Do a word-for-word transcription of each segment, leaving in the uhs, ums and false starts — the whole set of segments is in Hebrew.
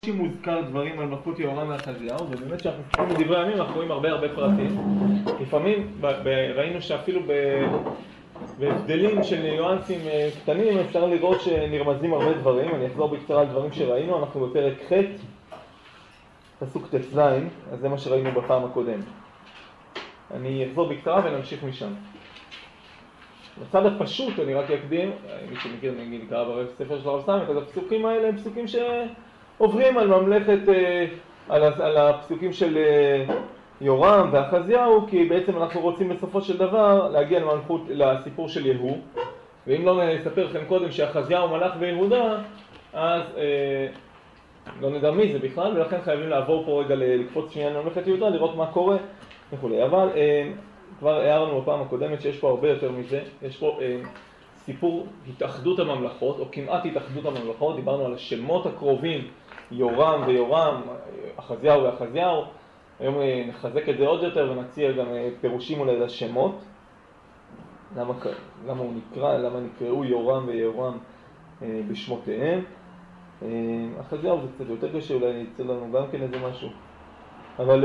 שמוזכר דברים על מלכות יהורם ואחזיהו, ובאמת שאנחנו מסתכלים בדברי הימים אנחנו רואים הרבה הרבה פרטים. לפעמים ראינו שאפילו בהבדלים של ניואנסים קטנים אפשר לראות שנרמזים הרבה דברים. אני אחזור בקצרה על דברים שראינו. אנחנו בפרק ח' פסוק ט"ז, אז זה מה שראינו בפעם הקודמת. אני אחזור בקצרה ונמשיך משם. בצד הפשוט אני רק אקדים, מי שמכיר נגיד קרא ברב ספר של הרב סמך, אז הפסוקים האלה הם פסוקים ש... עוברים על ממלכת, על, על הפסוקים של יורם ואחזיהו, כי בעצם אנחנו רוצים בסופו של דבר להגיע למלכות, לסיפור של יהוא. ואם לא נספר לכם קודם שאחזיהו מלך ביהודה, אז אה, לא נדע מי זה בכלל, ולכן חייבים לעבור פה רגע לקפוץ שנייה לממלכת יהודה, לראות מה קורה וכולי. אבל אה, כבר הערנו בפעם הקודמת שיש פה הרבה יותר מזה. יש פה אה, סיפור התאחדות הממלכות, או כמעט התאחדות הממלכות. דיברנו על השמות הקרובים, יורם ויורם, אחזיהו ואחזיהו. היום נחזק את זה עוד יותר ונציע גם פירושים אולי לשמות. למה, למה הוא נקרא, למה נקראו יורם ויורם בשמותיהם. אחזיהו זה קצת יותר קשה, אולי יצא לנו גם כן איזה משהו. אבל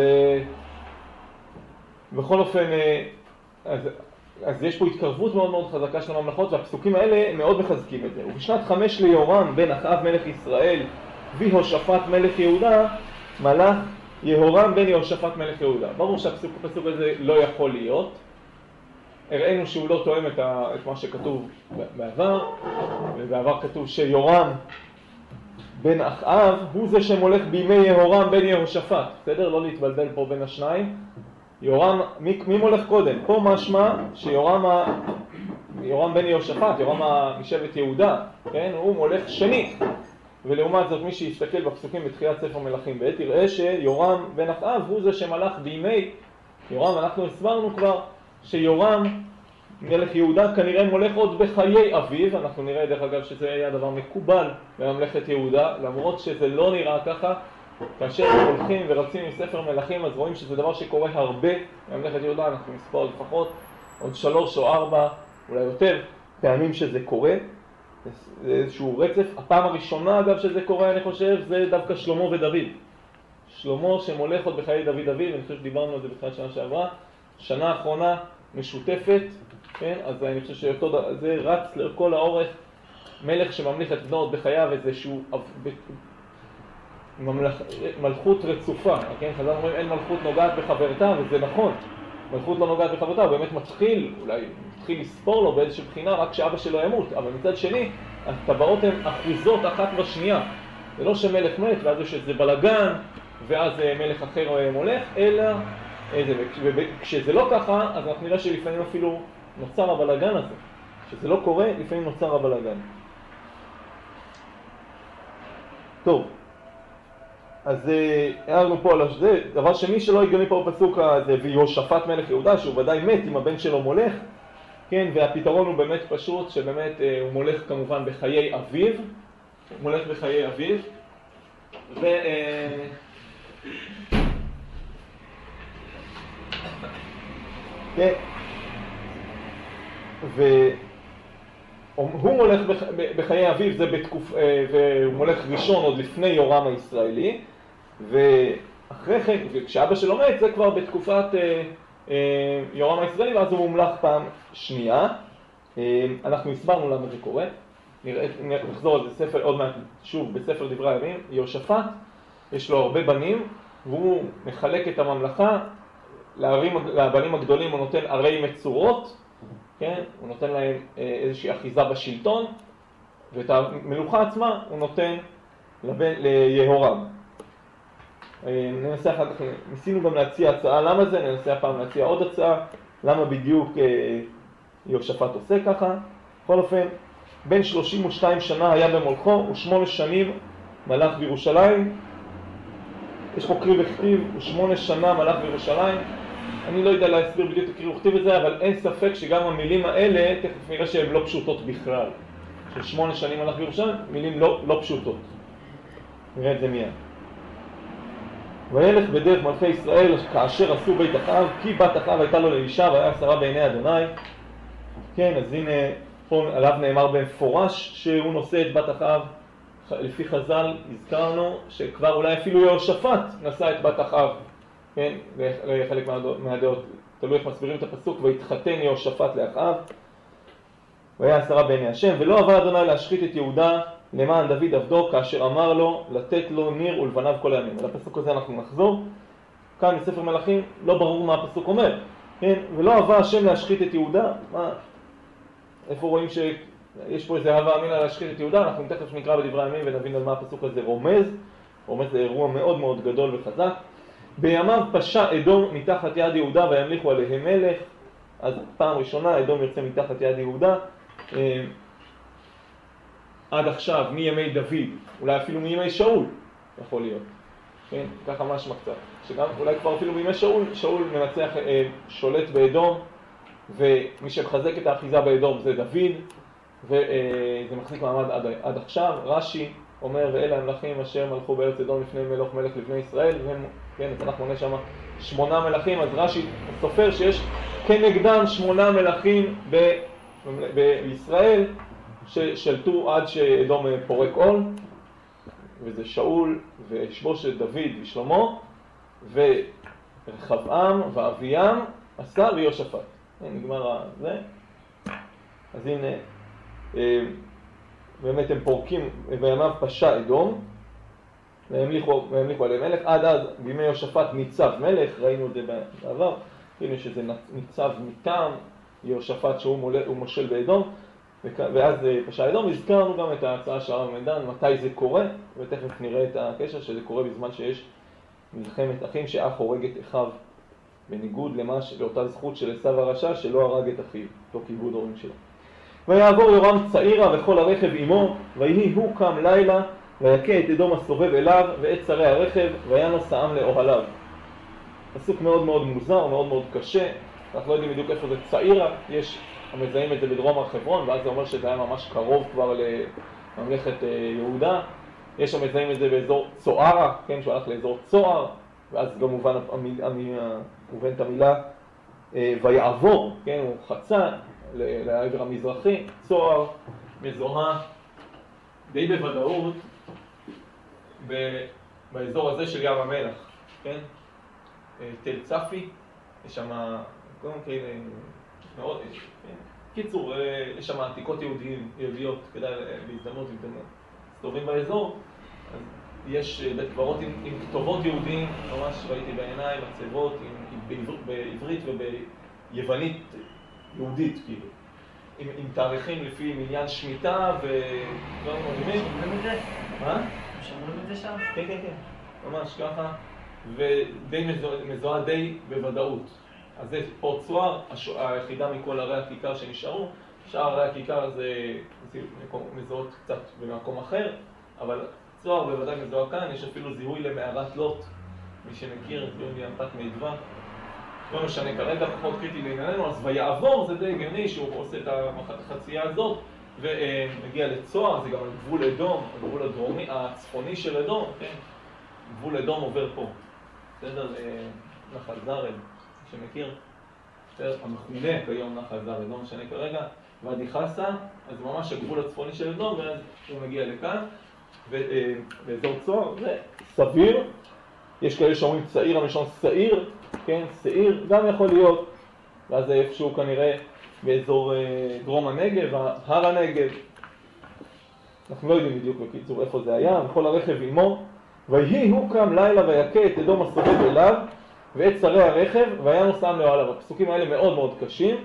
בכל אופן, אז, אז יש פה התקרבות מאוד מאוד חזקה של הממלכות, והפסוקים האלה מאוד מחזקים את זה. ובשנת חמש ליורם בן אחאב מלך ישראל ויהושפט מלך יהודה, מלך יהורם בן יהושפט מלך יהודה. ברור שהפסוק הפסוק הזה לא יכול להיות. הראינו שהוא לא תואם את, ה, את מה שכתוב בעבר, ובעבר כתוב שיורם בן אחאב הוא זה שמולך בימי יהורם בן יהושפט. בסדר? לא להתבלבל פה בין השניים. יורם, מי, מי מולך קודם? פה משמע שיורם ה, יורם בן יהושפט, יורם משבט יהודה, כן? הוא מולך שני. ולעומת זאת מי שיסתכל בפסוקים בתחילת ספר מלכים ב' תראה שיורם בן אחאב הוא זה שמלך בימי יורם. אנחנו הסברנו כבר שיורם מלך יהודה כנראה מולך עוד בחיי אביו. אנחנו נראה דרך אגב שזה היה דבר מקובל בממלכת יהודה, למרות שזה לא נראה ככה. כאשר הולכים ורצים עם ספר מלכים אז רואים שזה דבר שקורה הרבה בממלכת יהודה. אנחנו נספור לפחות עוד שלוש או ארבע אולי יותר פעמים שזה קורה. זה איזשהו רצף. הפעם הראשונה אגב שזה קורה אני חושב זה דווקא שלמה ודוד. שלמה שמולך עוד בחיי דוד אביו, אני חושב שדיברנו על זה בתחילת שנה שעברה. שנה האחרונה משותפת, כן? אז אני חושב שאותו זה רץ לכל האורך. מלך שממליך את בנו עוד בחייו איזשהו ממלכ... מלכות רצופה, כן? חז"ל אומרים אין מלכות נוגעת בחברתה, וזה נכון. מלכות לא נוגעת בחברתה, הוא באמת מתחיל, אולי מתחיל לספור לו באיזושהי בחינה רק שאבא שלו ימות, אבל מצד שני, הטבעות הן אחוזות אחת בשנייה. זה לא שמלך מת, ואז יש איזה בלגן, ואז מלך אחר מולך, אלא, איזה, וכשזה לא ככה, אז אנחנו נראה שלפעמים אפילו נוצר הבלגן הזה. כשזה לא קורה, לפעמים נוצר הבלגן. טוב. אז הערנו פה על זה. דבר שני שלא יגמי פה בפסוק הזה, ויהושפט מלך יהודה, שהוא ודאי מת אם הבן שלו מולך, כן, והפתרון הוא באמת פשוט, שבאמת הוא מולך כמובן בחיי אביו, הוא מולך בחיי אביו, ו... כן, והוא מולך בחיי אביו, זה בתקופ... והוא מולך ראשון עוד לפני יורם הישראלי, ואחרי כן, וכשאבא שלו מת, זה כבר בתקופת אה, אה, יורם הישראלי, ואז הוא מומלך פעם שנייה. אה, אנחנו הסברנו למה זה קורה. נראה, נחזור על זה ספר, עוד מעט, שוב, בספר דברי הימים. יהושפט, יש לו הרבה בנים, והוא מחלק את הממלכה, לערים, לבנים הגדולים הוא נותן ערי מצורות, כן? הוא נותן להם אה, איזושהי אחיזה בשלטון, ואת המלוכה עצמה הוא נותן לבן, ליהורם. ננסה אחר כך, ניסינו גם להציע הצעה למה זה, ננסה הפעם להציע עוד הצעה, למה בדיוק יהושפט עושה ככה. בכל אופן, בין שלושים ושתיים שנה היה במולכו, ושמונה שנים מלך בירושלים. יש פה קריא וכתיב, ושמונה שנה מלך בירושלים. אני לא יודע להסביר בדיוק את קריא וכתיב את זה, אבל אין ספק שגם המילים האלה, תכף נראה שהן לא פשוטות בכלל. של שמונה שנים מלך בירושלים, מילים לא, לא פשוטות. נראה את זה מיד. וילך בדרך מלכי ישראל כאשר עשו בית אחאב, כי בת אחאב הייתה לו לאישה והיה שרה בעיני אדוני. כן, אז הנה פה עליו נאמר במפורש שהוא נושא את בת אחאב לפי חז"ל הזכרנו שכבר אולי אפילו יהושפט נשא את בת אחאב, כן? לחלק מהדעות, תלוי איך מסבירים את הפסוק, והתחתן יהושפט לאחאב, והיה עשרה בעיני השם, ולא אהבה אדוני להשחית את יהודה למען דוד עבדו, כאשר אמר לו לתת לו ניר ולבניו כל הימים. על הפסוק הזה אנחנו נחזור. כאן בספר מלכים לא ברור מה הפסוק אומר, כן? ולא אהבה השם להשחית את יהודה. מה? איפה רואים שיש פה איזה אהבה אמינה להשחית את יהודה? אנחנו תכף נקרא בדברי הימים ונבין על מה הפסוק הזה רומז. רומז זה אירוע מאוד מאוד גדול וחזק. בימיו פשע אדום מתחת יד יהודה וימליכו עליהם מלך. אז פעם ראשונה אדום יוצא מתחת יד יהודה. עד עכשיו, מימי דוד, אולי אפילו מימי שאול, יכול להיות. כן? ככה משמע קצת. שגם אולי כבר אפילו מימי שאול, שאול מנצח, שולט באדום, ומי שמחזק את האחיזה באדום זה דוד, וזה מחזיק מעמד עד, עד עכשיו. רש"י אומר, ואלה המלכים אשר מלכו בארץ אדום לפני מלוך מלך לבני ישראל, והם, כן, התנ"ך מונה שם שמונה מלכים, אז רש"י סופר שיש כנגדם שמונה מלכים ב, ב, בישראל, ששלטו עד שאדום פורק עול, וזה שאול ושבושת דוד ושלמה, ורחבעם ואביעם, עשה ויהושפט. נגמר זה. אז הנה, באמת הם פורקים, בימיו פשע אדום, והמליכו עליהם מלך. עד אז בימי יהושפט ניצב מלך, ראינו את זה בעבר, הנה שזה ניצב מטעם יהושפט שהוא מושל באדום, ואז פשע אדום. הזכרנו גם את ההצעה של הרב מדן, מתי זה קורה, ותכף נראה את הקשר שזה קורה בזמן שיש מלחמת אחים שאח הורג את אחיו, בניגוד למה, לאותה זכות של עשיו הרשע שלא הרג את אחיו, לא כיבוד הורים שלו. ויעבור יורם צעירה וכל הרכב עמו, ויהי הוא קם לילה, ויקה את אדום הסובב אליו ואת שרי הרכב, וינוס העם לאוהליו. פסוק מאוד מאוד מוזר, מאוד מאוד קשה, אנחנו לא יודעים בדיוק איפה זה צעירה, יש המזהים את זה בדרום הר חברון, ואז זה אומר שזה היה ממש קרוב כבר לממלכת יהודה. יש המזהים את זה באזור צוערה, כן, שהוא הלך לאזור צוער, ואז גם מובן, מובן את המילה ויעבור, כן, הוא חצה לעבר המזרחי. צוער מזוהה די בוודאות באזור הזה של ים המלח, כן? תל צפי, יש שם קודם כאלה מאוד, כן? קיצור, יש שם עתיקות יהודיים, יהודיות, כדאי בהזדמנות אם אתם מסתובבים באזור, אז יש בית קברות עם, עם כתובות יהודיים, ממש ראיתי בעיניים, מצבות, עם, עם, בעברית וביוונית יהודית, כאילו. עם, עם תאריכים לפי מניין שמיטה ו... לא מודמים. שמורים את זה? מה? שמורים את זה שם? כן, כן, כן. ממש ככה. ודי מזוהה די בוודאות. אז זה פה צוער, היחידה מכל ערי הכיכר שנשארו. שאר ערי הכיכר זה מזוהות קצת במקום אחר, אבל צוער בוודאי מזוהה כאן. יש אפילו זיהוי למערת לוט, מי שמכיר, זיהוי מאמתת מידווה. לא משנה כרגע, פחות קריטי לענייננו. אז ויעבור זה די הגיוני שהוא עושה את החצייה הזאת ומגיע לצוער, זה גם על גבול אדום, הגבול הדרומי, הצפוני של אדום, כן? גבול אדום עובר פה, בסדר? נחל זרד, שמכיר, המכונה כיום נחל זרד, לא משנה כרגע, ואדי חסה, אז ממש הגבול הצפוני של אדום, ואז הוא מגיע לכאן, ובאזור צוער זה סביר. יש כאלה שאומרים צעיר, המשון שעיר, כן, שעיר, גם יכול להיות, ואז זה איפשהו כנראה באזור דרום הנגב, הר הנגב. אנחנו לא יודעים בדיוק בקיצור איפה זה היה, וכל הרכב עמו, ויהי הוא קם לילה ויקה את אדום הסובב אליו, ואת שרי הרכב, וינוס העם לאוהליו. הפסוקים האלה מאוד מאוד קשים.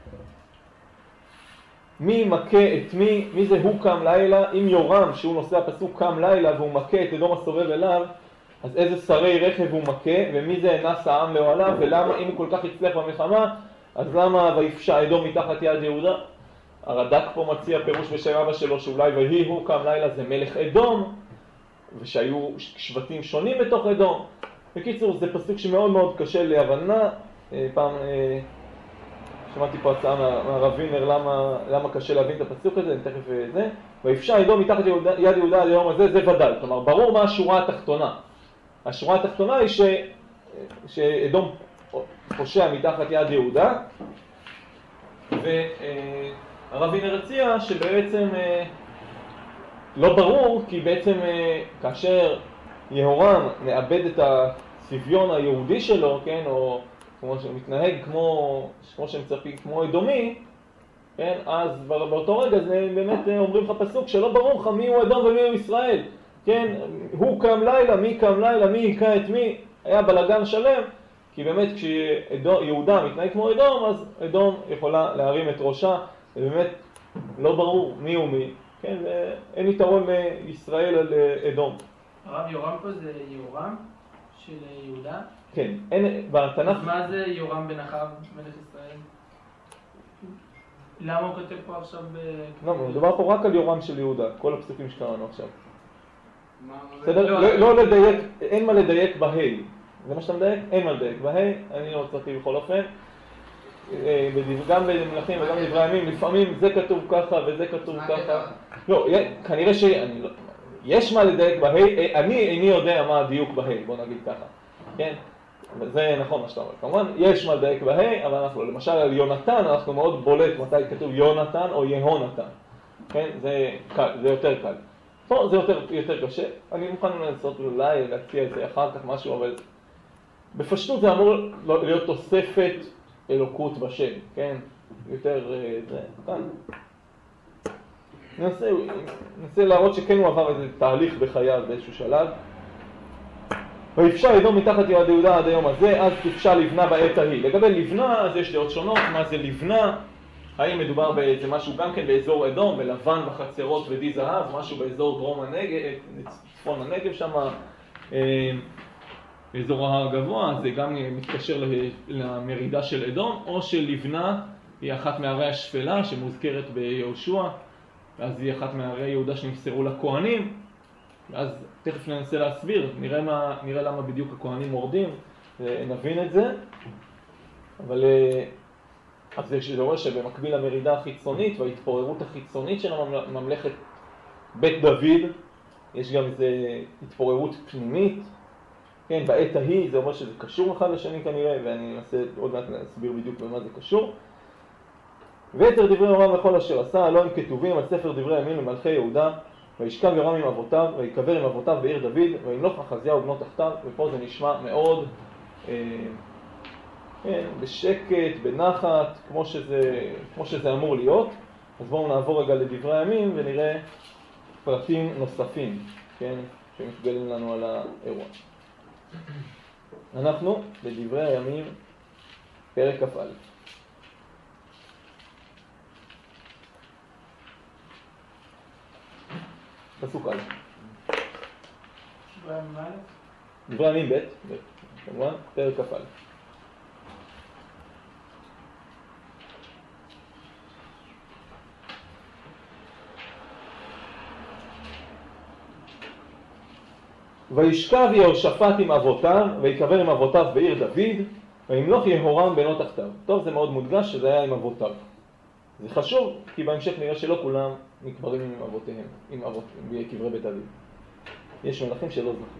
מי מכה את מי? מי זה הוא קם לילה? אם יורם, שהוא נושא הפסוק קם לילה, והוא מכה את אדום הסובב אליו, אז איזה שרי רכב הוא מכה, ומי זה נס העם לאוהליו, ולמה אם הוא כל כך הצליח במלחמה, אז למה ויפשע אדום מתחת יד יהודה? הרד"ק פה מציע פירוש בשם אבא שלו, שאולי ויהי הוא קם לילה זה מלך אדום, ושהיו שבטים שונים בתוך אדום. בקיצור, זה פסוק שמאוד מאוד קשה להבנה. פעם שמעתי פה הצעה מהרב וינר, למה, למה קשה להבין את הפסוק הזה, אני תכף זה. ויפשע אדום מתחת יד יהודה עד היום הזה, זה ודאי. כלומר, ברור מה השורה התחתונה. השורה התחתונה היא ש... שאדום פושע מתחת יד יהודה, והרב וינר הציע שבעצם לא ברור, כי בעצם כאשר יהורם מאבד את הצביון היהודי שלו, כן, או כמו שמתנהג כמו, כמו שמצפים, כמו אדומי, כן, אז באותו רגע זה באמת אומרים לך פסוק שלא ברור לך מי הוא אדום ומי הוא ישראל, כן, הוא קם לילה, מי קם לילה, מי יקע את מי, היה בלגן שלם, כי באמת כשיהודה מתנהג כמו אדום, אז אדום יכולה להרים את ראשה, ובאמת לא ברור מי הוא מי, כן, ואין יתרון לישראל על אדום. הרב יורם פה זה יהורם של יהודה? כן, אין, בתנ"ך... אז מה זה יהורם בן אחאב, מלך ישראל? למה הוא כותב פה עכשיו ב... לא, מדובר פה רק על יהורם של יהודה, כל הפסוקים שקראנו עכשיו. בסדר? לא לדייק, אין מה לדייק בהי. זה מה שאתה מדייק? אין מה לדייק בהי, אני לא רציתי בכל אופן. גם במלכים וגם בדברי הימים, לפעמים זה כתוב ככה וזה כתוב ככה. לא, כנראה שיש מה לדייק בהי, אני איני יודע מה הדיוק בהי, בוא נגיד ככה. כן? וזה נכון מה שאתה אומר. כמובן, יש מה לדייק בהי, אבל אנחנו, למשל על יונתן, אנחנו מאוד בולט מתי כתוב יונתן או יהונתן. כן? זה קל, זה יותר קל. פה זה יותר, יותר קשה. אני מוכן לנסות אולי להציע את זה אחר כך משהו, אבל בפשטות זה אמור להיות תוספת אלוקות בשם, כן? יותר, זה, כאן. ננסה, ננסה להראות שכן הוא עבר איזה תהליך בחייו באיזשהו שלב. ויפשע אדום מתחת יד יהודה עד היום הזה, אז תפשע לבנה בעת ההיא. לגבי לבנה, אז יש דעות שונות, מה זה לבנה? האם מדובר באיזה משהו גם כן באזור אדום, בלבן בחצרות ודי זהב, משהו באזור דרום הנגב, צפון הנגב שם, באזור ההר הגבוה, זה גם מתקשר למרידה של אדום, או שלבנה היא אחת מערי השפלה שמוזכרת ביהושע, אז היא אחת מערי יהודה שנמסרו לכהנים, אז תכף ננסה להסביר, נראה, מה, נראה למה בדיוק הכהנים מורדים, נבין את זה, אבל אז זה אומר שבמקביל למרידה החיצונית וההתפוררות החיצונית של ממלכת בית דוד, יש גם איזו התפוררות פנימית, כן, בעת ההיא זה אומר שזה קשור אחד לשני כנראה, ואני אנסה עוד מעט להסביר בדיוק במה זה קשור. ויתר דברי יורם וכל אשר עשה, לא הם כתובים על ספר דברי הימים למלכי יהודה, וישכב יורם עם אבותיו, ויקבר עם אבותיו בעיר דוד, וימלוך אחזיהו ובנו תחתיו, ופה זה נשמע מאוד אה, כן, בשקט, בנחת, כמו שזה, כמו שזה אמור להיות. אז בואו נעבור רגע לדברי הימים ונראה פרטים נוספים, כן, שמתגלים לנו על האירוע. אנחנו בדברי הימים, פרק כ"א. פסוק א'. דברי הימים ב', כמובן, פרק כ"א. וישכב יהושפט עם אבותיו, ויקבר עם אבותיו בעיר דוד, וימלוך יהורם בנו תחתיו. טוב, זה מאוד מודגש שזה היה עם אבותיו. זה חשוב, כי בהמשך נראה שלא כולם נקברים עם אבותיהם, עם אבות, בקברי בית דוד. יש מלכים שלא זכו.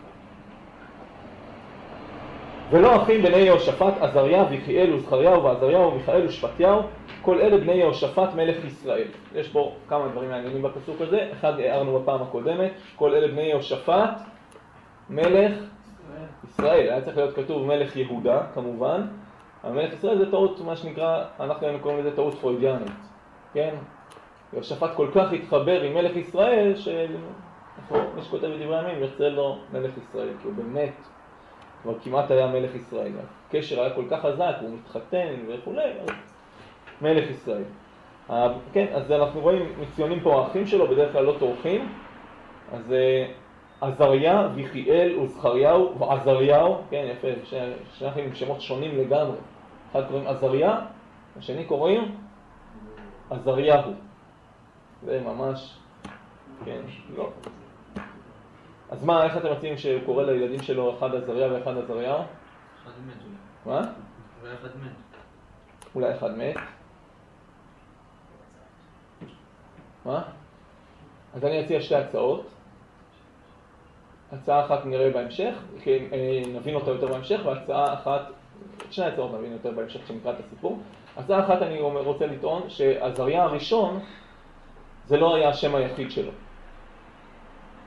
ולא אחים בני יהושפט, עזריה ויחיאל וזכריהו ועזריהו ומיכאל ושפטיהו, כל אלה בני יהושפט מלך ישראל. יש פה כמה דברים מעניינים בפסוק הזה. אחד הערנו בפעם הקודמת, כל אלה בני יהושפט מלך ישראל. היה צריך להיות כתוב מלך יהודה, כמובן. המלך ישראל זה טעות, מה שנקרא, אנחנו היינו קוראים לזה טעות פרוידיאנית. כן? יהושפט כל כך התחבר עם מלך ישראל, שמי שכותב בדברי הימים יוצא לו מלך ישראל, כי הוא באמת כבר כמעט היה מלך ישראל. הקשר היה כל כך חזק, הוא מתחתן וכולי, אז מלך ישראל. כן, אז אנחנו רואים, מציונים פה האחים שלו, בדרך כלל לא טורחים. אז עזריה, ויחיאל וזכריהו ועזריהו, כן, יפה, שני אחים עם שמות שונים לגמרי. אחד קוראים עזריה, השני קוראים עזריהו. זה ממש, כן, לא. אז מה, איך אתם מציעים שהוא קורא לילדים שלו אחד עזריה ואחד עזריהו? אחד מת אולי. מה? אולי אחד מת. אולי אחד מת. מה? אז אני אציע שתי הצעות. הצעה אחת נראה בהמשך, כי נבין אותה יותר בהמשך, והצעה אחת, שני הצעות נבין יותר בהמשך כשנקרא את הסיפור. הצעה אחת אני רוצה לטעון שעזריה הראשון זה לא היה השם היחיד שלו.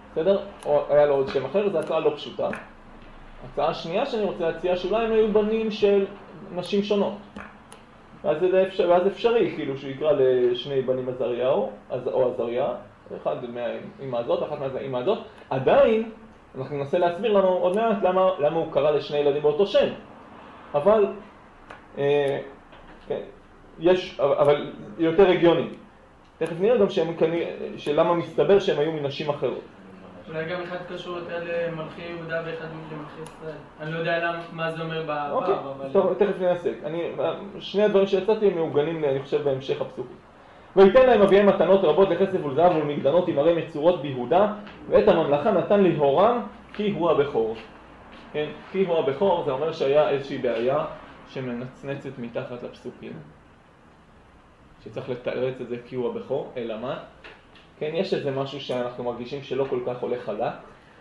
בסדר? או היה לו עוד שם אחר, זו הצעה לא פשוטה. הצעה השנייה שאני רוצה להציע, שאולי הם היו בנים של נשים שונות. ואז זה אפשר, ואז אפשרי, כאילו, שהוא יקרא לשני בנים עזריהו, או עזריה, אחד מהאימא הזאת, אחת מהאימא הזאת. עדיין, אנחנו ננסה להסביר לנו עוד מעט למה, למה הוא קרא לשני ילדים באותו שם. אבל, אה, כן, יש, אבל יותר הגיוני. תכף נראה גם שהם כנראה, שלמה מסתבר שהם היו מנשים אחרות. אולי גם אחד קשור יותר למלכי יהודה ואחד למלכי ישראל. אני לא יודע מה זה אומר בעבר, אוקיי, אבל... טוב, תכף נעסק. אני, שני הדברים שיצאתי הם מעוגנים, אני חושב, בהמשך הפסוקים. ויתן להם אביהם מתנות רבות לכסף ולזהב ולמגדנות עם ערי מצורות ביהודה, ואת הממלכה נתן ליהורם כי הוא הבכור. כן, כי הוא הבכור, זה אומר שהיה איזושהי בעיה שמנצנצת מתחת לפסוקים. שצריך לתארץ את זה כי הוא הבכור, אלא מה? כן, יש איזה משהו שאנחנו מרגישים שלא כל כך הולך חלק.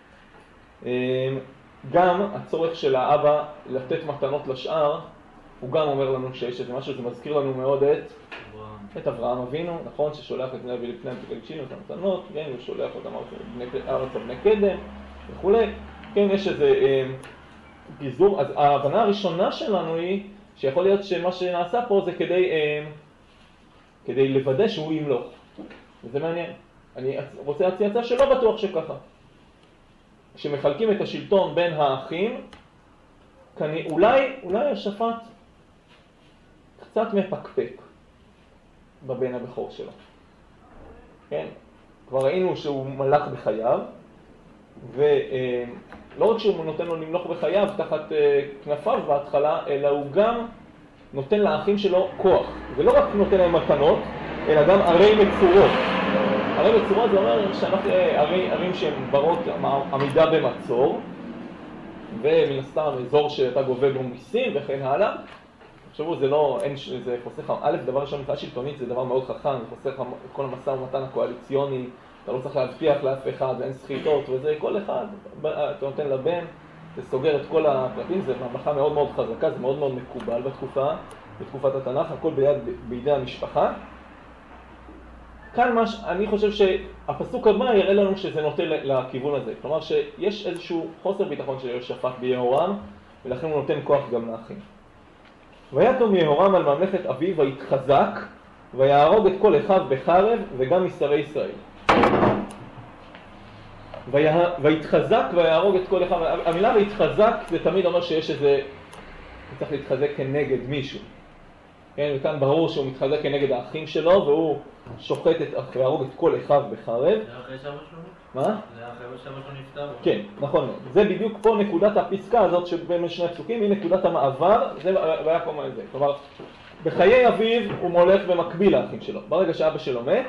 גם הצורך של האבא לתת מתנות לשאר, הוא גם אומר לנו שיש איזה משהו, זה מזכיר לנו מאוד את, את אברהם אבינו, נכון? ששולח את בני אבי לפני המתגלגשים, את המתנות, כן, הוא שולח אותם ארץ בני קדם וכו'. כן, יש איזה אה, פיזור. אז ההבנה הראשונה שלנו היא שיכול להיות שמה שנעשה פה זה כדי, אה, כדי לוודא שהוא ימלוך. וזה מעניין. אני רוצה להציע הצעה שלא בטוח שככה. כשמחלקים את השלטון בין האחים, כני, אולי, אולי השפט קצת מפקפק בבן הבכור שלו. כן? כבר ראינו שהוא מלך בחייו, ולא רק שהוא נותן לו למלוך בחייו תחת כנפיו בהתחלה, אלא הוא גם נותן לאחים שלו כוח. זה לא רק נותן להם מתנות, אלא גם ערי מצורות. ערי מצורות זה אומר שאנחנו ערי, ערים שהן ברות עמידה במצור, ומן הסתם אזור שאתה גובה בו מיסים וכן הלאה. תחשבו, זה לא, אין, זה חוסך, א', דבר ראשון, מבחינה שלטונית זה דבר מאוד חכם, זה חוסך את כל המשא ומתן הקואליציוני, אתה לא צריך להבטיח לאף אחד, ואין סחיטות וזה, כל אחד, אתה נותן לבן, זה סוגר את כל הפרטים, זה ממלכה מאוד מאוד חזקה, זה מאוד מאוד מקובל בתקופה, בתקופת התנ"ך, הכל ביד, בידי המשפחה. כאן מה, אני חושב שהפסוק הבא יראה לנו שזה נוטה לכיוון הזה, כלומר שיש איזשהו חוסר ביטחון של יהושפט ביהורם, ולכן הוא נותן כוח גם לאחים. ויתום יהורם על ממלכת אביו ויתחזק, ויהרוג את כל אחיו בחרב וגם משרי ישראל. ויתחזק ויהרוג את כל אחיו, המילה ויתחזק זה תמיד אומר שיש איזה, הוא צריך להתחזק כנגד מישהו. כן, וכאן ברור שהוא מתחזק כנגד האחים שלו, והוא שוחט את, ויהרוג את כל אחיו בחרב. זה אחרי שאבא שלו? מה? זה אחרי שאבא שלו נפטר? כן, נכון. זה בדיוק פה נקודת הפסקה הזאת שבין שני הפסוקים, היא נקודת המעבר, זה והיה פה מה זה. כלומר, בחיי אביו הוא מולך במקביל לאחים שלו. ברגע שאבא שלו מת,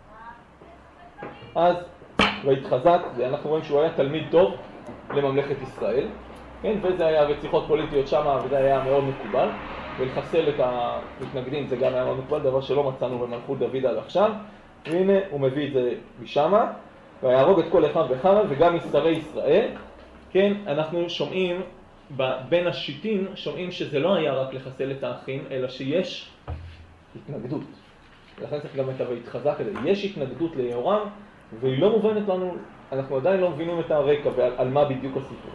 אז והתחזק, אנחנו רואים שהוא היה תלמיד טוב לממלכת ישראל, כן? וזה היה רציחות פוליטיות שם, וזה היה מאוד מקובל. ולחסל את המתנגדים זה גם היה מאוד מקובל, דבר שלא מצאנו במלכות דוד עד עכשיו. והנה הוא מביא את זה משמה, ויהרוג את כל אחיו בחרב וגם משרי ישראל. כן, אנחנו שומעים בין השיטין, שומעים שזה לא היה רק לחסל את האחים, אלא שיש התנגדות. ולכן צריך גם את ה"ויתחזק" הזה. יש התנגדות ליהורם, והיא לא מובנת לנו, אנחנו עדיין לא מבינים את הרקע ועל על מה בדיוק הסיפור.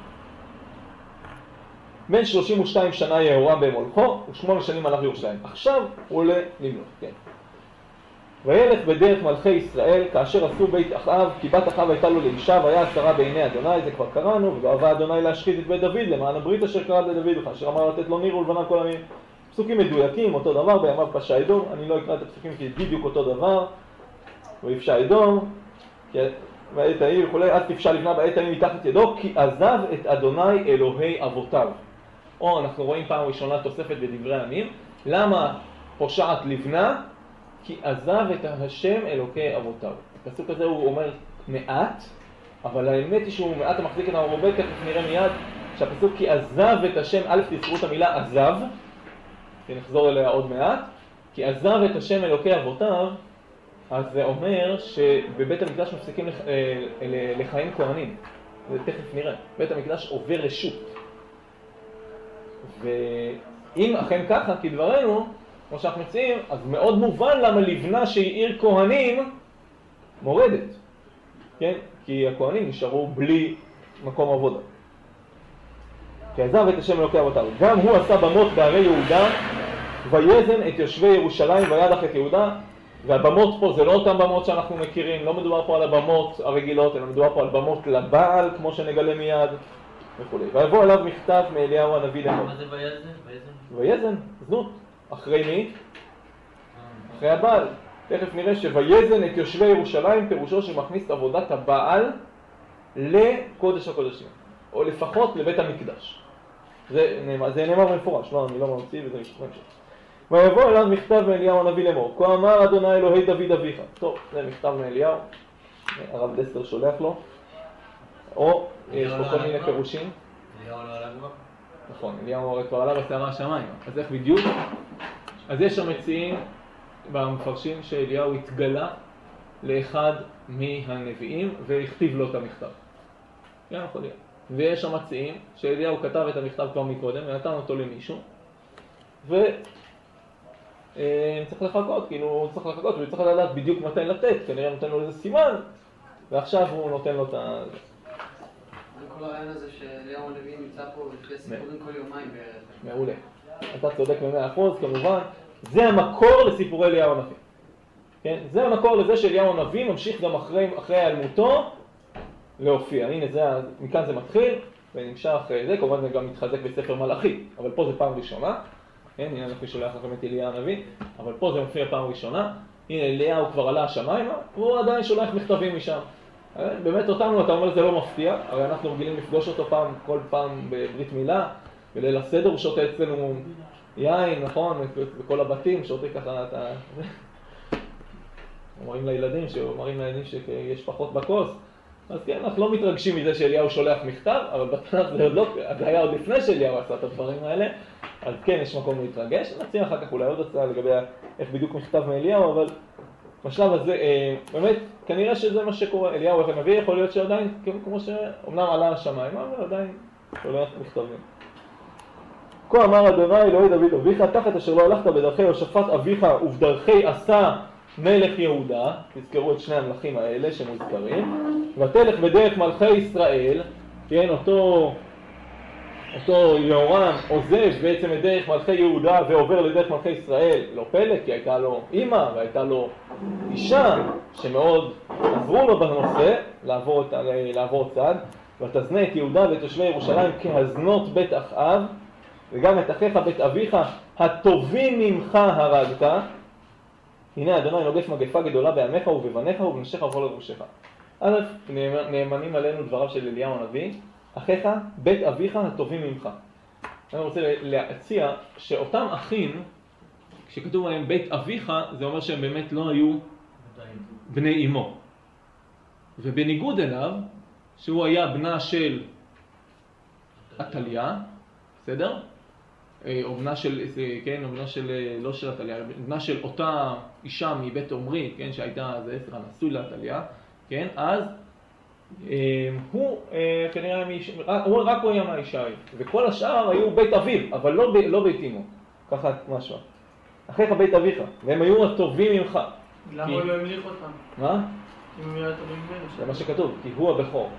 בין שלושים ושתיים שנה יהורם במולכו, ושמונה שנים הלך לירושלים. עכשיו הוא עולה למלוך, כן. וילך בדרך מלכי ישראל, כאשר עשו בית אחאב, כי בת אחאב הייתה לו לאישה, והיה שרה בעיני אדוני, זה כבר קראנו, ואהבה אדוני להשחית את בית דוד, למען הברית אשר קרא לדוד, וכאשר אמר לתת לו ניר ולבנה כל עמים. פסוקים מדויקים, אותו דבר, בימיו פשע אדום, אני לא אקרא את הפסוקים כי בדיוק אותו דבר, ויפשע אדום, ועת ההיא וכולי, אז תפשע לבנה בעת ההיא מתחת ידו, כי עזב את אדוני אלוהי אבותיו. או אנחנו רואים פעם ראשונה תוספת בדברי הימים, למה פושעת לבנה? כי עזב את השם אלוקי אבותיו. הפסוק הזה הוא אומר מעט, אבל האמת היא שהוא מעט המחזיק את המרובה, תכף נראה מיד שהפסוק כי עזב את השם, א' תזכרו את המילה עזב, שנחזור אליה עוד מעט, כי עזב את השם אלוקי אבותיו, אז זה אומר שבבית המקדש מפסיקים לח... לכהן כהנים, זה תכף נראה, בית המקדש עובר רשות. ואם אכן ככה כדברנו, כמו שאנחנו מציעים, אז מאוד מובן למה לבנה שהיא עיר כהנים מורדת. כן? כי הכהנים נשארו בלי מקום עבודה. כי עזב את השם אלוקי אבותיו. גם הוא עשה במות בערי יהודה, ויזן את יושבי ירושלים וידח את יהודה. והבמות פה זה לא אותם במות שאנחנו מכירים, לא מדובר פה על הבמות הרגילות, אלא מדובר פה על במות לבעל, כמו שנגלה מיד, וכו'. ויבוא אליו מכתב מאליהו הנביא לאמור. מה זה ויזן? ויזן? ויזן, זנות. אחרי מי? אחרי הבעל. תכף נראה שויזן את יושבי ירושלים, פירושו שמכניס את עבודת הבעל לקודש הקודשים, או לפחות לבית המקדש. זה נאמר, זה נאמר במפורש, לא, אני לא ממציא וזה ממשיך. ויבוא אליו מכתב מאליהו הנביא לאמור, כה אמר אדוני אלוהי דוד אביך. טוב, זה מכתב מאליהו, הרב דסטר שולח לו, או יש פה כל מיני פירושים. אליהו לא עלה כבר? נכון, אליהו הרי כבר עלה בסערה השמיים, אז איך בדיוק? אז יש שם מציעים במפרשים שאליהו התגלה לאחד מהנביאים והכתיב לו את המכתב. כן, יכול להיות. ויש שם מציעים שאליהו כתב את המכתב כבר מקודם ונתן אותו למישהו, ו... צריך לחכות, כאילו הוא צריך לחכות, הוא צריך לדעת בדיוק מתי לתת, כנראה נותן לו איזה סימן, ועכשיו הוא נותן לו את ה... כל הרעיון הזה שאליהו הנביא נמצא פה לפני סיפורים כל יומיים בערך. מעולה. אתה צודק במאה אחוז, כמובן. זה המקור לסיפורי אליהו הנביא. כן? זה המקור לזה שאליהו הנביא ממשיך גם אחרי, אחרי העלמותו להופיע. הנה, זה, מכאן זה מתחיל, ונמשך אחרי זה, כמובן זה גם מתחזק בספר מלאכי, אבל פה זה פעם ראשונה. כן, הנה אנחנו שולח לכם את אליהו הנביא, אבל פה זה מופיע פעם ראשונה. הנה אליהו כבר עלה השמיימה, והוא עדיין שולח מכתבים משם. באמת אותנו, אתה אומר, זה לא מפתיע, הרי אנחנו רגילים לפגוש אותו פעם, כל פעם בברית מילה, וליל הסדר הוא שותה אצלנו יין, נכון, בכל הבתים, שותה ככה את ה... אומרים לילדים, שאומרים לילדים שיש פחות בכוס, אז כן, אנחנו לא מתרגשים מזה שאליהו שולח מכתב, אבל בתנ"ך זה עוד לא, זה היה עוד לפני שאליהו עשה את הדברים האלה, אז כן, יש מקום להתרגש. נציע אחר כך אולי עוד הצעה לגבי איך בדיוק מכתב מאליהו, אבל בשלב הזה, אה, באמת, כנראה שזה מה שקורה. אליהו הנביא יכול להיות שעדיין, כמו שאומנם עלה השמיים, אבל עדיין שולח מכתבים. כה אמר אדוני אלוהי דוד אביך, תחת אשר לא הלכת בדרכי יהושפט אביך ובדרכי עשה מלך יהודה, תזכרו את שני המלכים האלה שמוזכרים, ותלך בדרך מלכי ישראל, כן, אותו, אותו יהורם עוזב בעצם את דרך מלכי יהודה ועובר לדרך מלכי ישראל, לא פלא, כי הייתה לו אימא והייתה לו אישה שמאוד עזרו לו בנושא לעבור, לעבור צד, ותזנה את יהודה ואת תושבי ירושלים כהזנות בית אחאב, וגם את אחיך בית אביך הטובים ממך הרגת. הנה אדוני נוגף מגפה גדולה בעמך ובבניך ובנשיך ובכל לבושך. א', נאמנים עלינו דבריו של אליהו הנביא, אחיך בית אביך הטובים ממך. אני רוצה להציע שאותם אחים, כשכתוב עליהם בית אביך, זה אומר שהם באמת לא היו בני אמו. ובניגוד אליו, שהוא היה בנה של עתליה, בסדר? או בנה של, כן, או בנה של, לא של עתליה, בנה של אותה אישה מבית עומרי, כן, שהייתה, זה עשר, נשוי לעתליה, כן, אז הוא כנראה, הוא רק הוא היה מהאישה, וכל השאר היו בית אביו, אבל לא, לא בית אמו, ככה משהו. אחיך בית אביך, והם היו הטובים ממך. למה הוא לא המליך אותם? מה? אם הוא היה טובים ממנו. זה מה שכתוב, כי הוא הבכור.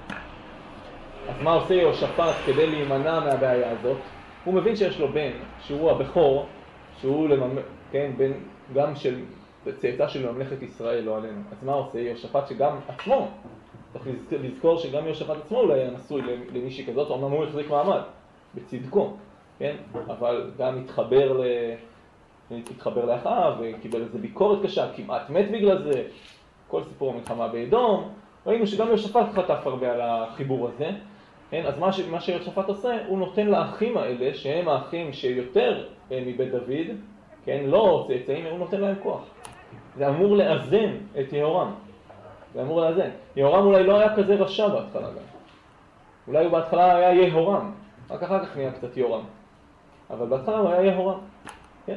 אז מה עושה יהושפט כדי להימנע מהבעיה הזאת? הוא מבין שיש לו בן, שהוא הבכור, שהוא לממ... כן, בן גם של צאצא של ממלכת ישראל, לא עלינו. אז מה עושה יהושפט שגם עצמו, צריך לזכור שגם יהושפט עצמו אולי היה נשוי למישהי כזאת, אומנם הוא החזיק מעמד, בצדקו, כן? אבל גם התחבר, ל... התחבר לאחיו וקיבל איזו ביקורת קשה, כמעט מת בגלל זה, כל סיפור המלחמה באדום. ראינו שגם יהושפט חטף הרבה על החיבור הזה. כן, אז מה, ש... מה שיהושפט עושה, הוא נותן לאחים האלה, שהם האחים שיותר מבית דוד, כן, לא צאצאים, הוא נותן להם כוח. זה אמור לאזן את יהורם. זה אמור לאזן. יהורם אולי לא היה כזה רשע בהתחלה גם. אולי הוא בהתחלה היה יהורם, רק אחר כך נהיה קצת יהורם. אבל בהתחלה הוא היה יהורם. כן?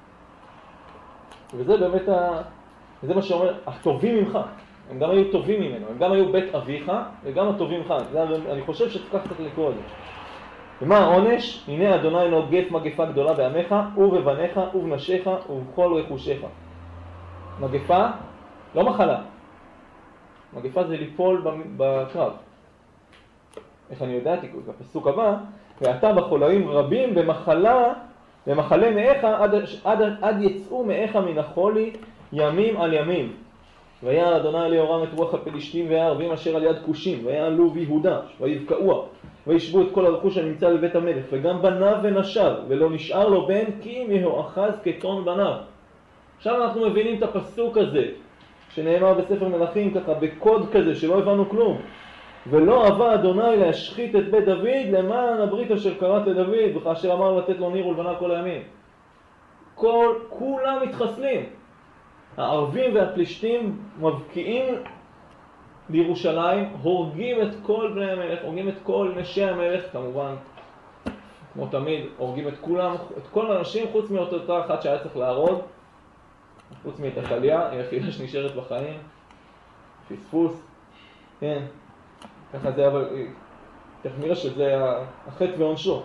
וזה באמת, ה... וזה מה שאומר, הטובים ממך. הם גם היו טובים ממנו, הם גם היו בית אביך וגם הטובים ממך. זה, אני חושב שצריך קצת לקרוא את זה. ומה העונש? הנה אדוני נוגף מגפה גדולה בעמך ובבניך ובנשיך ובכל רכושך. מגפה, לא מחלה. מגפה זה ליפול בקרב. איך אני יודע? הפסוק הבא, ואתה בחולאים רבים במחלה, במחלה מאיך עד, עד, עד יצאו מאיך מן החולי ימים על ימים. ויעל אדוני ליהורם את רוח הפלישתים והערבים אשר על יד כושים, ויעלו ביהודה, ויבקעוה, וישבו את כל הרכוש הנמצא בבית המלך, וגם בניו ונשיו, ולא נשאר לו בן, כי אם יהואחז כתון בניו. עכשיו אנחנו מבינים את הפסוק הזה, שנאמר בספר מלכים ככה, בקוד כזה, שלא הבנו כלום. ולא אהבה אדוני להשחית את בית דוד למען הברית אשר קראת לדוד, וכאשר אמר לתת לו ניר ולבנה כל הימים. כל, כולם מתחסלים. הערבים והפלישתים מבקיעים לירושלים, הורגים את כל בני המלך, הורגים את כל נשי המלך, כמובן, כמו תמיד, הורגים את כולם, את כל האנשים, חוץ מאותה אחת שהיה צריך להרוג, חוץ מאת החליה, היא היחידה שנשארת בחיים, פספוס, כן, ככה זה, אבל תכף נראה שזה החטא ועונשו.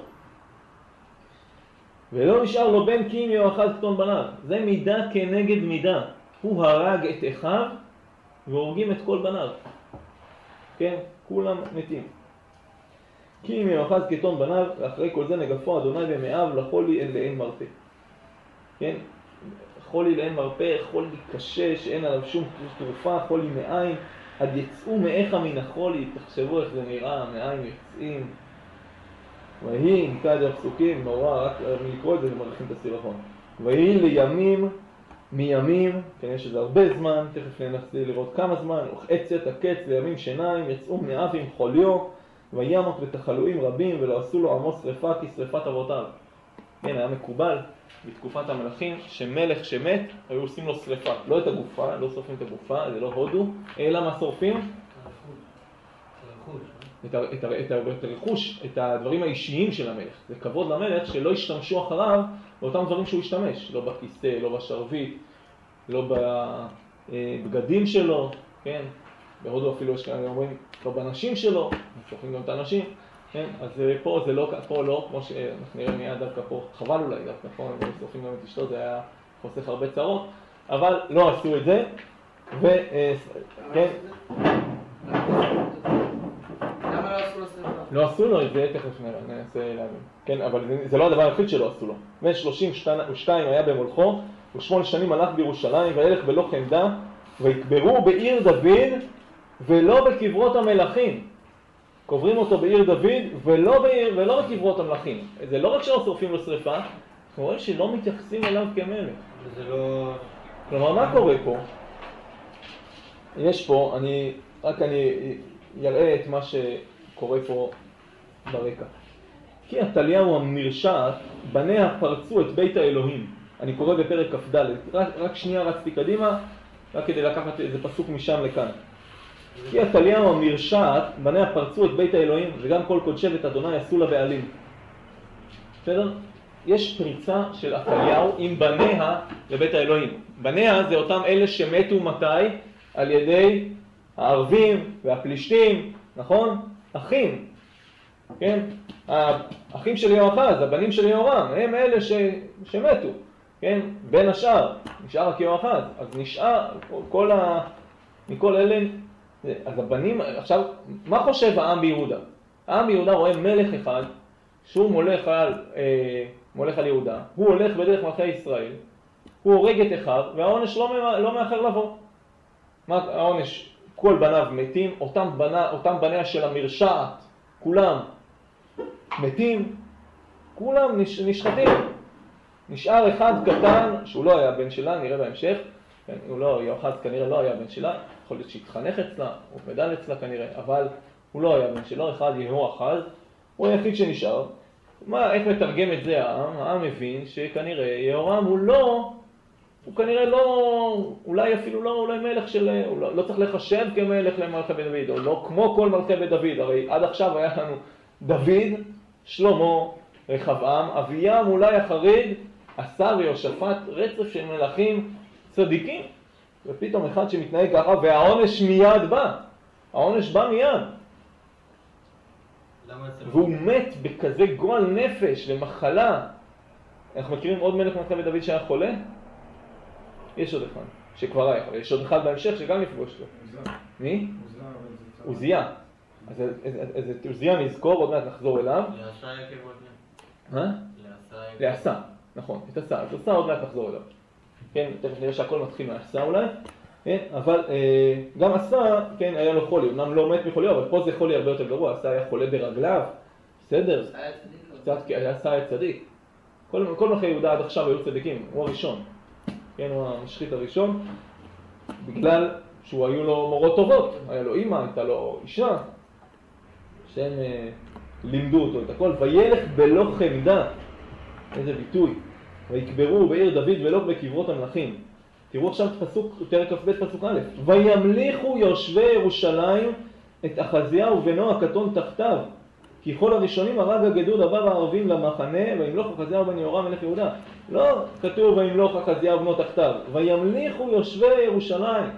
ולא נשאר לו בן כי אם יהואחז כתון בניו. זה מידה כנגד מידה. הוא הרג את אחיו והורגים את כל בניו. כן? כולם מתים. כי אם יהואחז כתון בניו, ואחרי כל זה נגפו אדוני במאיו לחולי אין לאין מרפא. כן? חולי לאין מרפא, חולי קשה שאין עליו שום תרופה, חולי מאין, עד יצאו מאיך מן החולי. תחשבו איך זה נראה, מאין יוצאים. ויהי, נקרא את זה הפסוקים, נורא, רק לקרוא את זה ומרחיבים את הסירחון. ויהי לימים, מימים, כן, יש איזה הרבה זמן, תכף ננסה לראות כמה זמן, עצת הקץ לימים שיניים, יצאו מאב עם חוליו, וימות ותחלואים רבים, ולא עשו לו עמו שריפה כי שריפת אבותיו. כן, היה מקובל בתקופת המלכים, שמלך שמת, היו עושים לו שריפה. לא את הגופה, לא שורפים את הגופה, זה לא הודו, אלא מה שורפים? את, ה, את, ה, את, ה, את הרכוש, את הדברים האישיים של המלך. זה כבוד למלך שלא ישתמשו אחריו באותם דברים שהוא ישתמש. לא בכיסא, לא בשרבית, לא בבגדים שלו, כן? בהודו אפילו יש כאלה אומרים, לא בנשים שלו, שולחים גם את האנשים, כן? אז פה זה לא, פה לא, כמו שאנחנו נראה מיד דווקא פה, חבל אולי דווקא פה, הם שולחים גם את אשתו, זה היה חוסך הרבה צרות, אבל לא עשו את זה, ו... כן? לא עשו לו את זה, תכף ננסה להבין. כן, אבל זה לא הדבר היחיד שלא עשו לו. בן שלושים ושתיים היה במולכו, ושמונה שנים הלך בירושלים, וילך בלא חמדה, ויקברו בעיר דוד, ולא בקברות המלכים. קוברים אותו בעיר דוד, ולא, בעיר, ולא בקברות המלכים. זה לא רק שלא שורפים לו שריפה, אנחנו רואים שלא מתייחסים אליו כמלך. זה לא... כלומר, מה קורה פה? יש פה, אני, רק אני יראה את מה שקורה פה ברקע. כי עתליהו המרשעת, בניה פרצו את בית האלוהים. אני קורא בפרק כ"ד, רק, רק שנייה רצתי קדימה, רק כדי לקחת איזה פסוק משם לכאן. כי עתליהו המרשעת, בניה פרצו את בית האלוהים, וגם כל קודשי בית אדוני עשו לבעלים. בסדר? יש פריצה של עתליהו עם בניה לבית האלוהים. בניה זה אותם אלה שמתו מתי? על ידי הערבים והפלישתים, נכון? אחים, כן? האחים של יהואחז, הבנים של יהורם, הם אלה ש... שמתו, כן? בין השאר, נשאר רק יהואחז, אז נשאר כל ה... מכל אלה, אז הבנים, עכשיו, מה חושב העם ביהודה? העם ביהודה רואה מלך אחד, שהוא מולך על, אה, מולך על יהודה, הוא הולך בדרך מלכי ישראל, הוא הורג את אחיו, והעונש לא, לא מאחר לבוא. מה העונש? כל בניו מתים, אותם, בנה, אותם בניה של המרשעת, כולם מתים, כולם נש, נשחטים. נשאר אחד קטן, שהוא לא היה בן שלה, נראה בהמשך, הוא לא, יהואחז כנראה לא היה בן שלה, יכול להיות שהתחנך אצלה, הוא גדל אצלה כנראה, אבל הוא לא היה בן שלו, אחד יהואחז, הוא היחיד שנשאר. מה, איך מתרגם את זה העם? העם מבין שכנראה יהורם הוא לא, הוא כנראה לא, אולי אפילו לא, אולי מלך של, הוא לא, לא צריך לחשב כמלך למלכי בית דוד, או לא כמו כל מלכי בית דוד, הרי עד עכשיו היה לנו דוד, שלמה, רחבעם, אביעם אולי החריג, עשה ויהושפט, רצף של מלכים צדיקים, ופתאום אחד שמתנהג ככה, והעונש מיד בא, העונש בא מיד. והוא מת בכזה גועל נפש ומחלה. אנחנו מכירים עוד מלך מלכי בית דוד שהיה חולה? יש עוד אחד, שכבר היה, יש עוד אחד בהמשך שגם יפגוש לו. מי? עוזיה. אז את עוזיה נזכור, עוד מעט נחזור אליו. לעשה יקב עוד מה? לעשה לעשה, נכון, את עשה, את עשה עוד מעט נחזור אליו. כן, תכף נראה שהכל מתחיל מעשה אולי. כן, אבל אה, גם עשה, כן, היה לו חולי, אמנם לא מת מחולי, אבל פה זה חולי הרבה יותר גרוע, עשה היה חולה ברגליו, בסדר? קצת, כי היה עשה היה צדיק. כל, כל מלכי יהודה עד עכשיו היו צדיקים, הוא הראשון. כן, הוא המשחית הראשון, בגלל שהוא היו לו מורות טובות, היה לו אמא, הייתה לו אישה, שהם אה, לימדו אותו את הכל, וילך בלא חמדה, איזה ביטוי, ויקברו בעיר דוד ולא בקברות המלכים. תראו עכשיו את פסוק, פרק כ"ב פסוק א', וימליכו יושבי ירושלים את אחזיהו ובנו הקטון תחתיו, כי כל הראשונים הרג הגדוד עבר הערבים למחנה, וימלוך אחזיהו בן יהורם מלך יהודה. לא כתוב וימלוך אחזיהו בנו תחתיו, וימליכו יושבי ירושלים.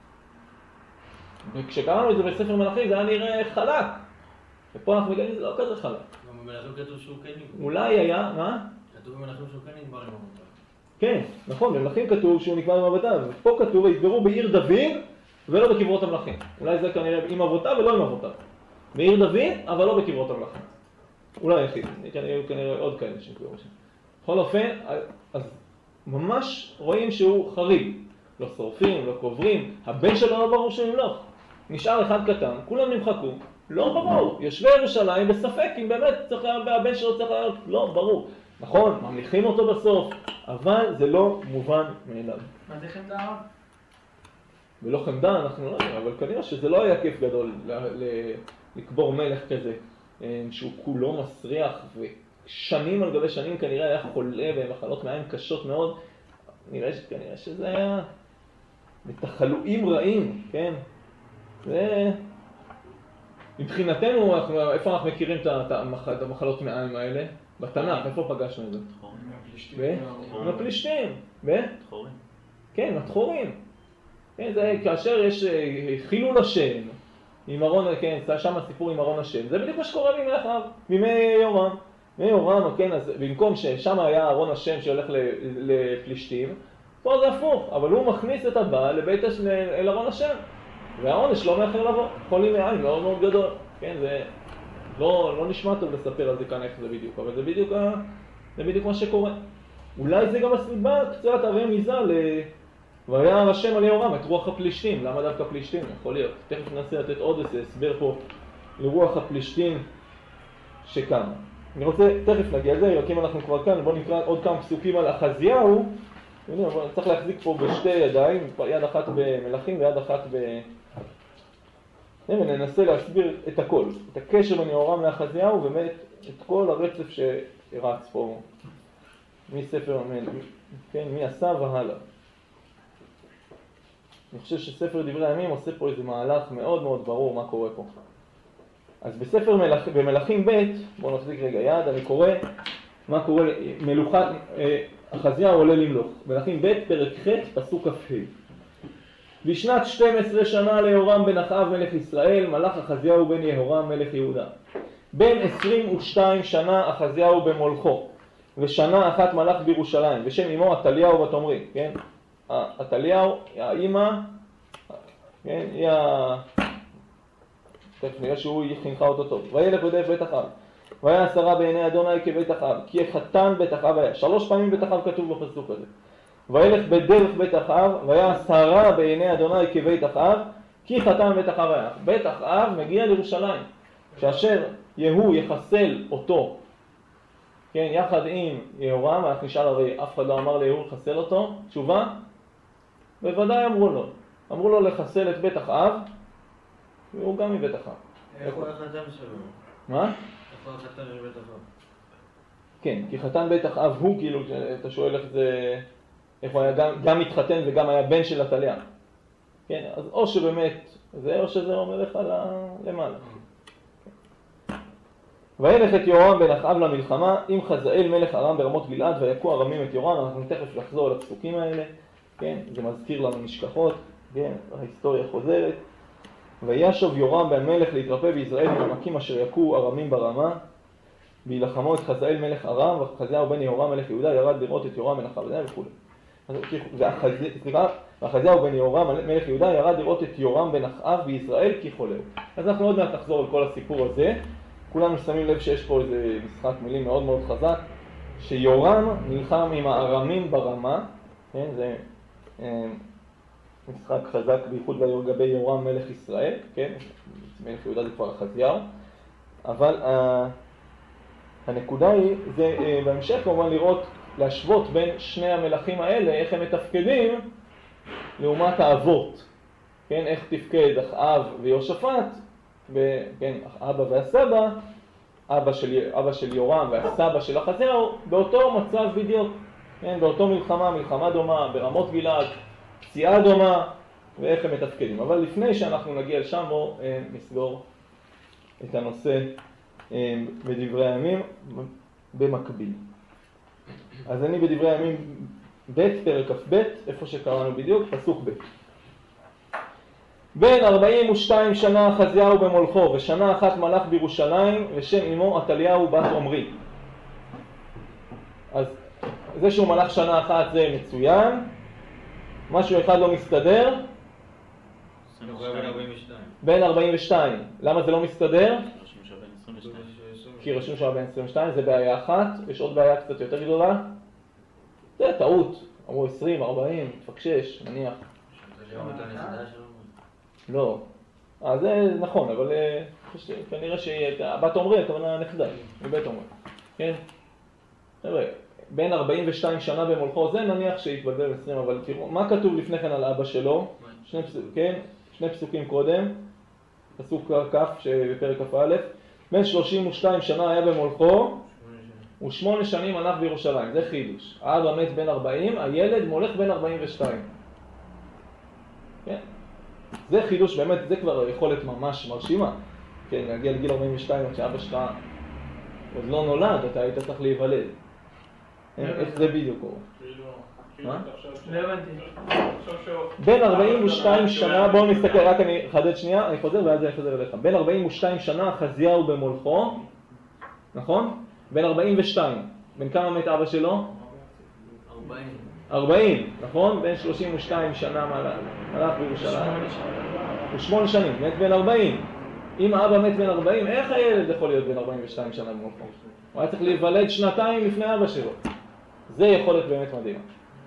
וכשקראנו את זה בספר מלכים זה היה נראה חלק, ופה אנחנו מגלים זה לא כזה חלק. גם במלכים כתוב שהוא כן נגמר. אולי היה, מה? כתוב במלכים שהוא כן נגמר עם המותר. כן, נכון, במלכים כתוב שהוא נקבע עם אבותיו, פה כתוב ויתגרו בעיר דוד ולא בקברות המלכים. אולי זה כנראה עם אבותיו ולא עם אבותיו. בעיר דוד, אבל לא בקברות המלכים. אולי היחיד, כנראה, כנראה עוד כאלה שקברו שם. בכל אופן, אז ממש רואים שהוא חריג. לא שורפים, לא קוברים, הבן שלו לא ברור שהוא ימלוך. נשאר אחד קטן, כולם נמחקו, לא ברור. יושבי ירושלים בספק אם באמת צריך, הבן שלו צריך להיות, לא ברור. נכון, ממליכים אותו בסוף, אבל זה לא מובן מאליו. מה זה חמדה הרב? ולא חמדה, אנחנו לא יודעים, אבל כנראה שזה לא היה כיף גדול ל- ל- לקבור מלך כזה, שהוא כולו מסריח, ושנים על גבי שנים כנראה היה חולה במחלות מעיים קשות מאוד. נראה שכנראה שזה היה בתחלואים רעים, כן? זה... מבחינתנו, אנחנו, איפה אנחנו מכירים את המחלות מעיים האלה? בתנ"ך, איפה פגשנו את זה? עם הפלישתים. ב? תחורים. כן, התחורים. כן, זה כאשר יש חילול השם, עם ארון, כן, שם הסיפור עם ארון השם, זה בדיוק מה שקורה בימי אחאב, בימי יורם. בימי יורם, כן, אז במקום ששם היה ארון השם שהולך לפלישתים, פה זה הפוך, אבל הוא מכניס את הבעל לבית אל ארון השם, והעונש לא מאחר לבוא, חולים מעיים מאוד מאוד גדול. כן, זה לא, לא נשמע טוב לספר על זה כאן איך זה בדיוק, אבל זה בדיוק, זה בדיוק מה שקורה. אולי זה גם הסיבה קצת הרמיזה ל... והיה השם על יהורם את רוח הפלישתים. למה דווקא פלישתים? יכול להיות. תכף ננסה לתת עוד איזה הסבר פה לרוח הפלישתים שקם. אני רוצה תכף נגיע לזה, רק אם אנחנו כבר כאן, בואו נקרא עוד כמה פסוקים על אחזיהו. צריך להחזיק פה בשתי ידיים, יד אחת במלכים ויד אחת ב... וננסה להסביר את הכל, את הקשר בין יהורם לאחזיהו, ובאמת את כל הרצף שרץ פה מספר, כן, מי עשה והלאה. אני חושב שספר דברי הימים עושה פה איזה מהלך מאוד מאוד ברור מה קורה פה. אז בספר מלכ... במלכים ב', בואו נחזיק רגע יד, אני קורא מה קורה, מלוכת, אחזיהו עולה למלוך. מלכים ב' פרק ח' פסוק כ"ה. בשנת שתים עשרה שנה ליהורם בן אחאב מלך ישראל, מלך אחזיהו בן יהורם מלך יהודה. בן עשרים ושתיים שנה אחזיהו במולכו, ושנה אחת מלך בירושלים, ושם אמו עתליהו בת עמרי, כן? עתליהו, האמא, כן, היא ה... תכף נראה שהוא חינכה אותו טוב. וילך בדרך בית אחאב, והיה שרה בעיני אדוני כבית אחאב, כי חתן בית אחאב היה. שלוש פעמים בית אחאב כתוב בפסוק הזה. וילך בדרך בית אחאב, והיה שרה בעיני אדוני כבית אחאב, כי חתן בית אחאב היה. בית אחאב מגיע לירושלים, כאשר יהוא יחסל אותו, כן, יחד עם יהורם, אנחנו נשאל הרי אף אחד לא אמר ליהוא לחסל אותו, תשובה? בוודאי אמרו לו. אמרו לו לחסל את בית אחאב, והוא גם מבית אחאב. איך הוא החתן שלו? מה? איך הוא החתן של בית אחאב? כן, כי חתן בית אחאב הוא, כאילו, אתה שואל איך זה, איך הוא היה גם, גם מתחתן וגם היה בן של עתליה. כן, אז או שבאמת זה, או שזה אומר לך למעלה. וילך את יהורם בן אחאב למלחמה עם חזאל מלך ארם ברמות גלעד, ויכו ארמים את יהורם. אנחנו תכף לחזור על הפסוקים האלה, כן, זה מזכיר לנו משכחות, כן, ההיסטוריה חוזרת. וישוב יהורם בן מלך להתרפא בישראל במקים אשר יכו ארמים ברמה, וילחמו את חזאל מלך ארם, וחזיהו בן יהורם מלך יהודה ירד לראות את יהורם בן אחאב וכו'. סליחה, ואחזיהו בן יהורם מלך יהודה ירד לראות את יורם בן אחאב בישראל כי חולהו. אז אנחנו עוד מעט נחזור על כל הסיפור הזה. כולנו שמים לב שיש פה איזה משחק מילים מאוד מאוד חזק, שיורם נלחם עם הארמים ברמה, כן, זה אה, משחק חזק בייחוד לגבי יורם מלך ישראל, כן, מלך יהודה זה כבר אחזיהו, אבל אה, הנקודה היא, זה אה, בהמשך כמובן לראות, להשוות בין שני המלכים האלה, איך הם מתפקדים לעומת האבות, כן, איך תפקד אחאב ויהושפט, כן, אבא והסבא, אבא של, אבא של יורם והסבא של אחזיהו, באותו מצב בדיוק, כן, באותו מלחמה, מלחמה דומה, ברמות גלעד, פציעה דומה, ואיך הם מתפקדים. אבל לפני שאנחנו נגיע לשם, בואו אה, נסגור את הנושא אה, בדברי הימים במקביל. אז אני בדברי הימים ב' פרק כ"ב, איפה שקראנו בדיוק, פסוק ב'. בן ארבעים ושתיים שנה אחזיהו במולכו, ושנה אחת מלך בירושלים, ושם אמו עתליהו בת עמרי. אז זה שהוא מלך שנה אחת זה מצוין, משהו אחד לא מסתדר. בן ארבעים ושתיים. למה זה לא מסתדר? כי רשום שהיה בן עשרים ושתיים, זה בעיה אחת. יש עוד בעיה קצת יותר גדולה. זה טעות. אמרו עשרים, ארבעים, תפקשש, נניח. לא. אה, זה נכון, אבל כנראה שהבת עמרי, הכוונה נכדה, מבית עמרי. כן? חבר'ה, בין ארבעים ושתיים שנה במולכו, זה נניח שהתבלבל עשרים, אבל תראו, מה כתוב לפני כן על אבא שלו? שני פסוקים, כן? שני פסוקים קודם, פסוק כף בפרק כ"א, בין שלושים ושתיים שנה היה במולכו, ושמונה שנים מלך בירושלים, זה חידוש. האבא מת בן ארבעים, הילד מולך בן ארבעים ושתיים. כן? זה חידוש, באמת, זה כבר יכולת ממש מרשימה. כן, להגיע לגיל ארבעים ושתיים, כשאבא שלך עוד לא נולד, אתה היית צריך להיוולד. איך זה בדיוק קורה? מה? לא הבנתי. בין ארבעים ושתיים שנה, בואו נסתכל, רק אני חדד שנייה, אני חוזר ואז אני חוזר אליך. בין ארבעים ושתיים שנה אחזיהו במולכו, נכון? בין ארבעים ושתיים. בין כמה מת אבא שלו? ארבעים. ארבעים, נכון? בין שלושים ושתיים שנה מלך בירושלים. ושמונה שנים, מת בין ארבעים. אם האבא מת בין ארבעים, איך הילד יכול להיות בין ארבעים ושתיים שנה במולכו? הוא היה צריך להיוולד שנתיים לפני אבא שלו. זה יכולת באמת מדהימה.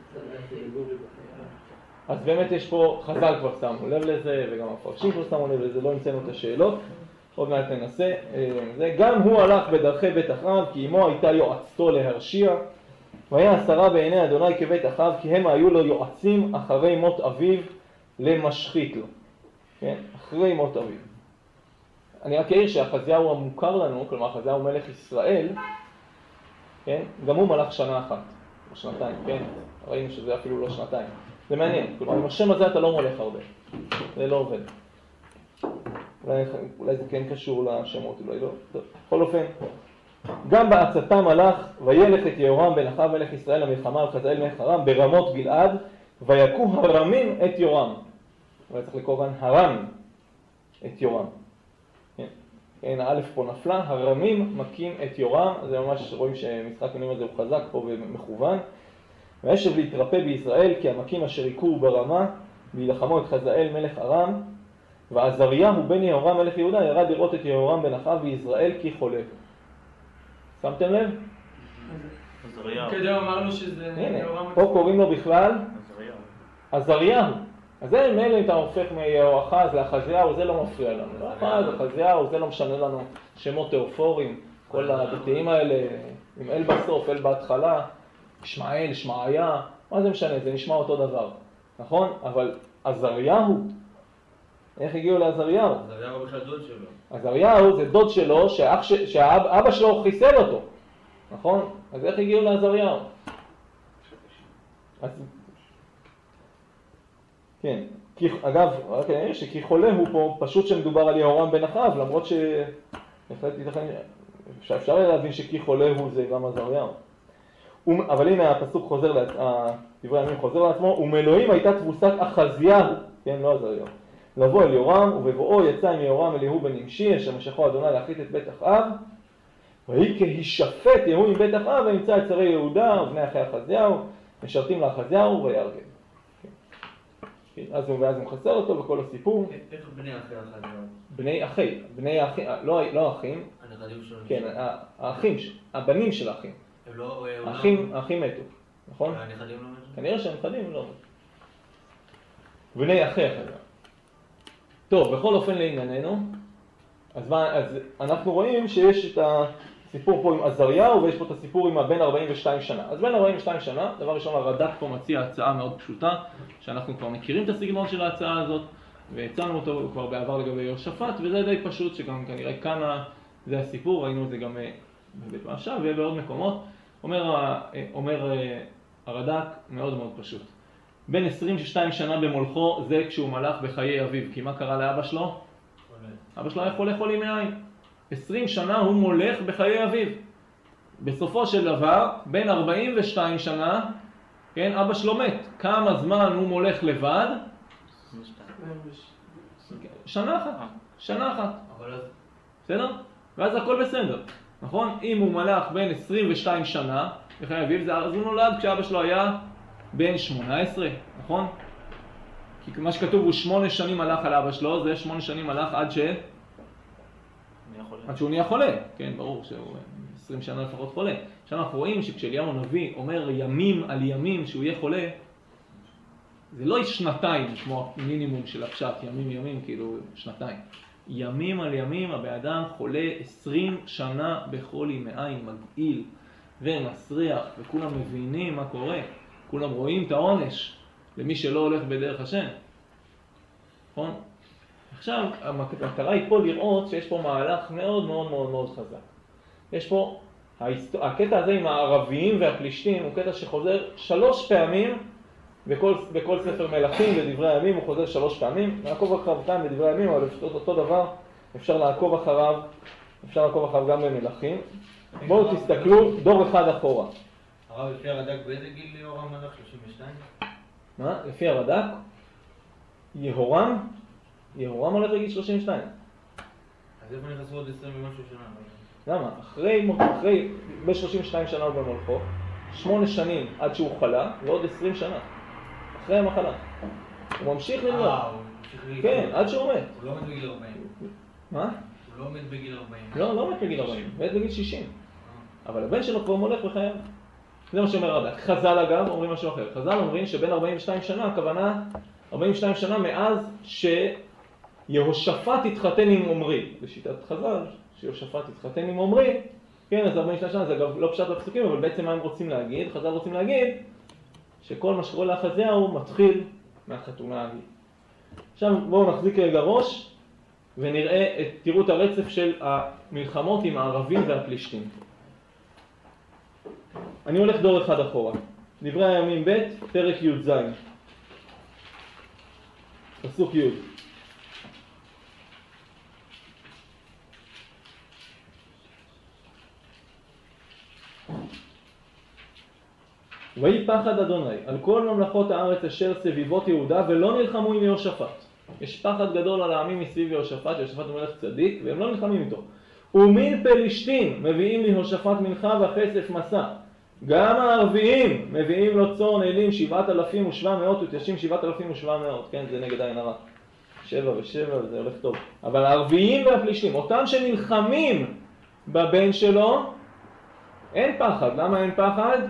אז באמת יש פה, חז"ל כבר שמו לב לזה, וגם המפרשים כבר שמו לב לזה, לא המצאנו את השאלות. עוד מעט ננסה. זה, גם הוא הלך בדרכי בית אחאב, כי אמו הייתה יועצתו להרשיע. והיה שרה בעיני אדוני כבית אחאב, כי הם היו לו יועצים אחרי מות אביו למשחית לו. כן? אחרי מות אביו. אני רק אעיר שאחזיהו המוכר לנו, כלומר אחזיהו מלך ישראל, כן? גם הוא מלך שנה אחת, או שנתיים, כן? ראינו שזה אפילו לא שנתיים. זה מעניין, כלומר, עם השם הזה אתה לא מולך הרבה. זה לא עובד. אולי, אולי זה כן קשור לשמות, אולי לא. טוב. בכל אופן, גם בעצתם הלך וילך את יהורם בן אחאב מלך ישראל למלחמה על חזאל מלך ארם ברמות גלעד, ויכו הרמים את יורם. אולי צריך לקרוא כאן הרמים את יורם. כן, האלף פה נפלה, הרמים מכים את יורם, זה ממש רואים שמשחק מילים הזה הוא חזק פה ומכוון. וישב להתרפא בישראל, כי המכים אשר היכו ברמה, וילחמו את חזאל מלך ארם, ועזריהו בן יהורם מלך יהודה ירד לראות את יהורם בן אחאב בישראל כי חולה. שמתם לב? עזריהו. כדי אמרנו שזה... הנה, פה קוראים לו בכלל עזריהו. אז זה מילא אם אתה הופך מיהואחז לאחזיהו, זה לא מפריע לנו. לא אחז, אחזיהו, זה לא משנה לנו שמות תיאופורים, כל הדתיים האלה, עם אל בסוף, אל בהתחלה, ישמעאל, שמעיה, מה זה משנה? זה נשמע אותו דבר, נכון? אבל עזריהו, איך הגיעו לעזריהו? עזריהו בכלל דוד שלו. עזריהו זה דוד שלו, שאח ש... שהאבא שלו חיסל אותו, נכון? אז איך הגיעו לעזריהו? אז... כן, כי, אגב, רק אני אומר שכי חולה הוא פה פשוט שמדובר על יהורם בן אחאב, למרות ש... שאפשר להבין שכי חולה הוא זה גם עזריהו. אבל הנה הפסוק חוזר, לעצ... דברי הימים חוזר לעצמו, ומאלוהים הייתה תבוסת אחזיהו, כן, לא עזריהו, לבוא אל יהורם, ובבואו יצא עם יהורם אל יהוא בן נמשי, אשר משכו אדוני להחליט את בית אחאב, ויהי כהישפט יהוא עם בית אחאב, וימצא את שרי יהודה ובני אחי אחזיהו, משרתים לאחזיהו ויהרגל. כן. אז הוא ואז הוא מחסר אותו בכל הסיפור. איך בני אחי אחזיהו? בני אחי, בני אחי, לא, לא אחים, הנכדים שלו. כן, האחים, הבנים של האחים. הם לא... האחים, האחים מתו, נכון? הנכדים לא מתו? כנראה שהנכדים לא מתו. בני אחי אחזיהו. טוב, בכל אופן לענייננו, אז, מה, אז אנחנו רואים שיש את הסיפור פה עם עזריהו ויש פה את הסיפור עם הבן ארבעים ושתיים שנה. אז בין ארבעים ושתיים שנה, דבר ראשון הרד"ק פה מציע הצעה מאוד פשוטה, שאנחנו כבר מכירים את הסגנון של ההצעה הזאת, והצענו אותו כבר בעבר לגבי יהושפט, וזה די פשוט שגם כנראה כאן זה הסיפור, ראינו את זה גם בבית מהרש"א ובעוד מקומות. אומר, אומר הרד"ק מאוד מאוד פשוט. בין עשרים ושתיים שנה במולכו זה כשהוא מלך בחיי אביו, כי מה קרה לאבא שלו? אבא שלו היה חולה חולי מעיים. עשרים שנה הוא מולך בחיי אביו. בסופו של דבר, בין ארבעים ושתיים שנה, כן, אבא שלו מת. כמה זמן הוא מולך לבד? שנה אחת. שנה אחת. בסדר? ואז הכל בסדר. נכון? אם הוא מלך בין עשרים ושתיים שנה בחיי אביו, אז הוא נולד כשאבא שלו היה בן שמונה עשרה, נכון? כי מה שכתוב הוא שמונה שנים הלך על אבא שלו, זה שמונה שנים הלך עד ש... עד שהוא נהיה חולה. כן, ברור שהוא עשרים שנה לפחות חולה. עכשיו אנחנו רואים שכשאליהו הנביא אומר ימים על ימים שהוא יהיה חולה, זה לא שנתיים כמו המינימום של הפשט, ימים ימים כאילו שנתיים. ימים על ימים הבאדם חולה עשרים שנה בחולי מעיים, מגעיל ומסריח, וכולם מבינים מה קורה. כולם רואים את העונש למי שלא הולך בדרך השם. נכון? עכשיו, המטרה היא פה לראות שיש פה מהלך מאוד מאוד מאוד מאוד חזק. יש פה, ההיסטור... הקטע הזה עם הערביים והפלישתים הוא קטע שחוזר שלוש פעמים בכל, בכל ספר מלכים ודברי הימים, הוא חוזר שלוש פעמים. נעקוב אחריו כאן בדברי הימים, אבל אותו דבר אפשר לעקוב אחריו, אפשר לעקוב אחריו גם במלכים. בואו תסתכלו דור אחד אחורה. הרב, לפי הרד"ק באיזה גיל יהורם מלך? שלושים ושתיים? מה? לפי הרד"ק? יהורם? יהורם הולך לגיל שלושים ושתיים. אז איפה נכנסו עוד עשרים ומשהו שנה? למה? אחרי, אחרי, ב-שלושים ושתיים שנה הוא במולכו, שמונה שנים עד שהוא חלה, ועוד עשרים שנה. אחרי המחלה. הוא ממשיך ללמוד. אה, הוא ממשיך ללמוד. כן, עד שהוא מת. הוא לא מת בגיל ארבעים. מה? הוא לא מת בגיל ארבעים. לא, לא מת בגיל ארבעים, מת בגיל שישים. אבל הבן שלו כבר מולך בחייו. זה מה שאומר הרד"ק. חז"ל אגב אומרים משהו אחר. חז"ל אומרים שבין ארבעים ושתיים שנה, הכוונה ארבעים ושתיים שנה מאז שיהושפט התחתן עם עומרי. בשיטת חז"ל, שיהושפט התחתן עם עומרי, כן, אז ארבעים ושתיים שנה זה אגב לא פשט בפסוקים, אבל בעצם מה הם רוצים להגיד? חז"ל רוצים להגיד שכל מה שקורה לאחזיהו מתחיל מהחתונה ההיא. עכשיו בואו נחזיק רגע ראש ונראה, תראו את הרצף של המלחמות עם הערבים והפלישתים. אני הולך דור אחד אחורה. דברי הימים ב' פרק י' ז'. פסוק י'. ויהי פחד אדוני על כל ממלכות הארץ אשר סביבות יהודה ולא נלחמו עם יהושפט. יש פחד גדול על העמים מסביב יהושפט, יהושפט הוא מלך צדיק והם לא נלחמים איתו. ומן פלישתים מביאים ליהושפט מנחה וכסף מסע. גם הערביים מביאים לו צאן אלים שבעת אלפים ושבע מאות ותיישים שבעת אלפים ושבע מאות. כן, זה נגד עין הרע. שבע ושבע וזה הולך טוב. אבל הערביים והפלישתים, אותם שנלחמים בבן שלו, אין פחד. למה אין פחד?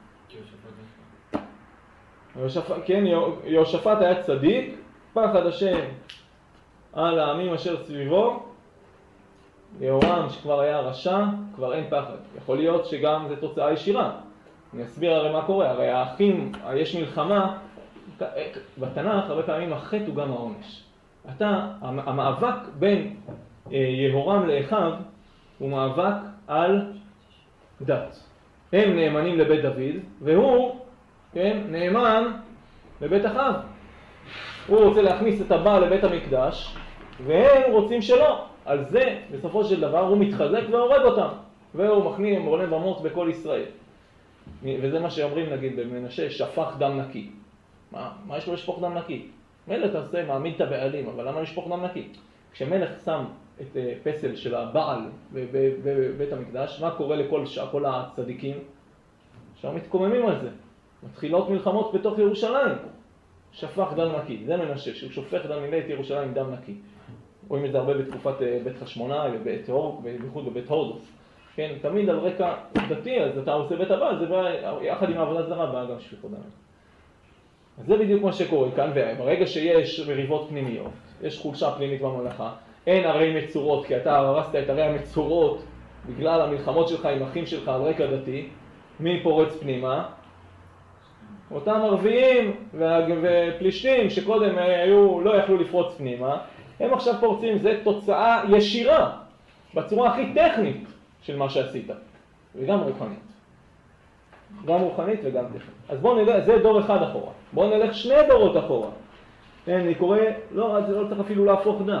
יהושפט, כן, יהושפט היה צדיק, פחד השם על העמים אשר סביבו. יהורם שכבר היה רשע, כבר אין פחד. יכול להיות שגם זה תוצאה ישירה. אני אסביר הרי מה קורה. הרי האחים, יש מלחמה, בתנ"ך הרבה פעמים החטא הוא גם העונש. אתה, המאבק בין יהורם לאחיו הוא מאבק על דת. הם נאמנים לבית דוד, והוא, כן, נאמן לבית אחיו. הוא רוצה להכניס את הבעל לבית המקדש, והם רוצים שלא. על זה, בסופו של דבר, הוא מתחזק והורג אותם. והוא מכניע מרונן במות בכל ישראל. וזה מה שאומרים, נגיד, במנשה, שפך דם נקי. מה, מה יש לו לשפוך דם נקי? מלך תעשה, מעמיד את הבעלים, אבל למה לשפוך דם נקי? כשמלך שם את פסל של הבעל בבית המקדש, מה קורה לכל כל הצדיקים? עכשיו מתקוממים על זה. מתחילות מלחמות בתוך ירושלים. שפך דם נקי, זה מנשה, שהוא שופך דם מילא את ירושלים דם נקי. רואים את זה הרבה בתקופת בית חשמונאי ובית הור, בייחוד בבית הורדוס. כן, תמיד על רקע דתי, אז אתה עושה בית הבא, זה בא, יחד עם העבודה זרה באה גם שפיכות דם. אז זה בדיוק מה שקורה כאן, וברגע שיש מריבות פנימיות, יש חולשה פנימית בממלכה, אין ערי מצורות, כי אתה הרסת את ערי המצורות בגלל המלחמות שלך עם אחים שלך על רקע דתי, מי פורץ פנימה? אותם ערביים ופלישתים שקודם היו, לא יכלו לפרוץ פנימה, הם עכשיו פורצים, זה תוצאה ישירה, בצורה הכי טכנית של מה שעשית, וגם רוחנית. גם רוחנית וגם טכנית. אז בואו נלך, זה דור אחד אחורה. בואו נלך שני דורות אחורה. כן, אני קורא, לא, זה לא צריך אפילו להפוך דף.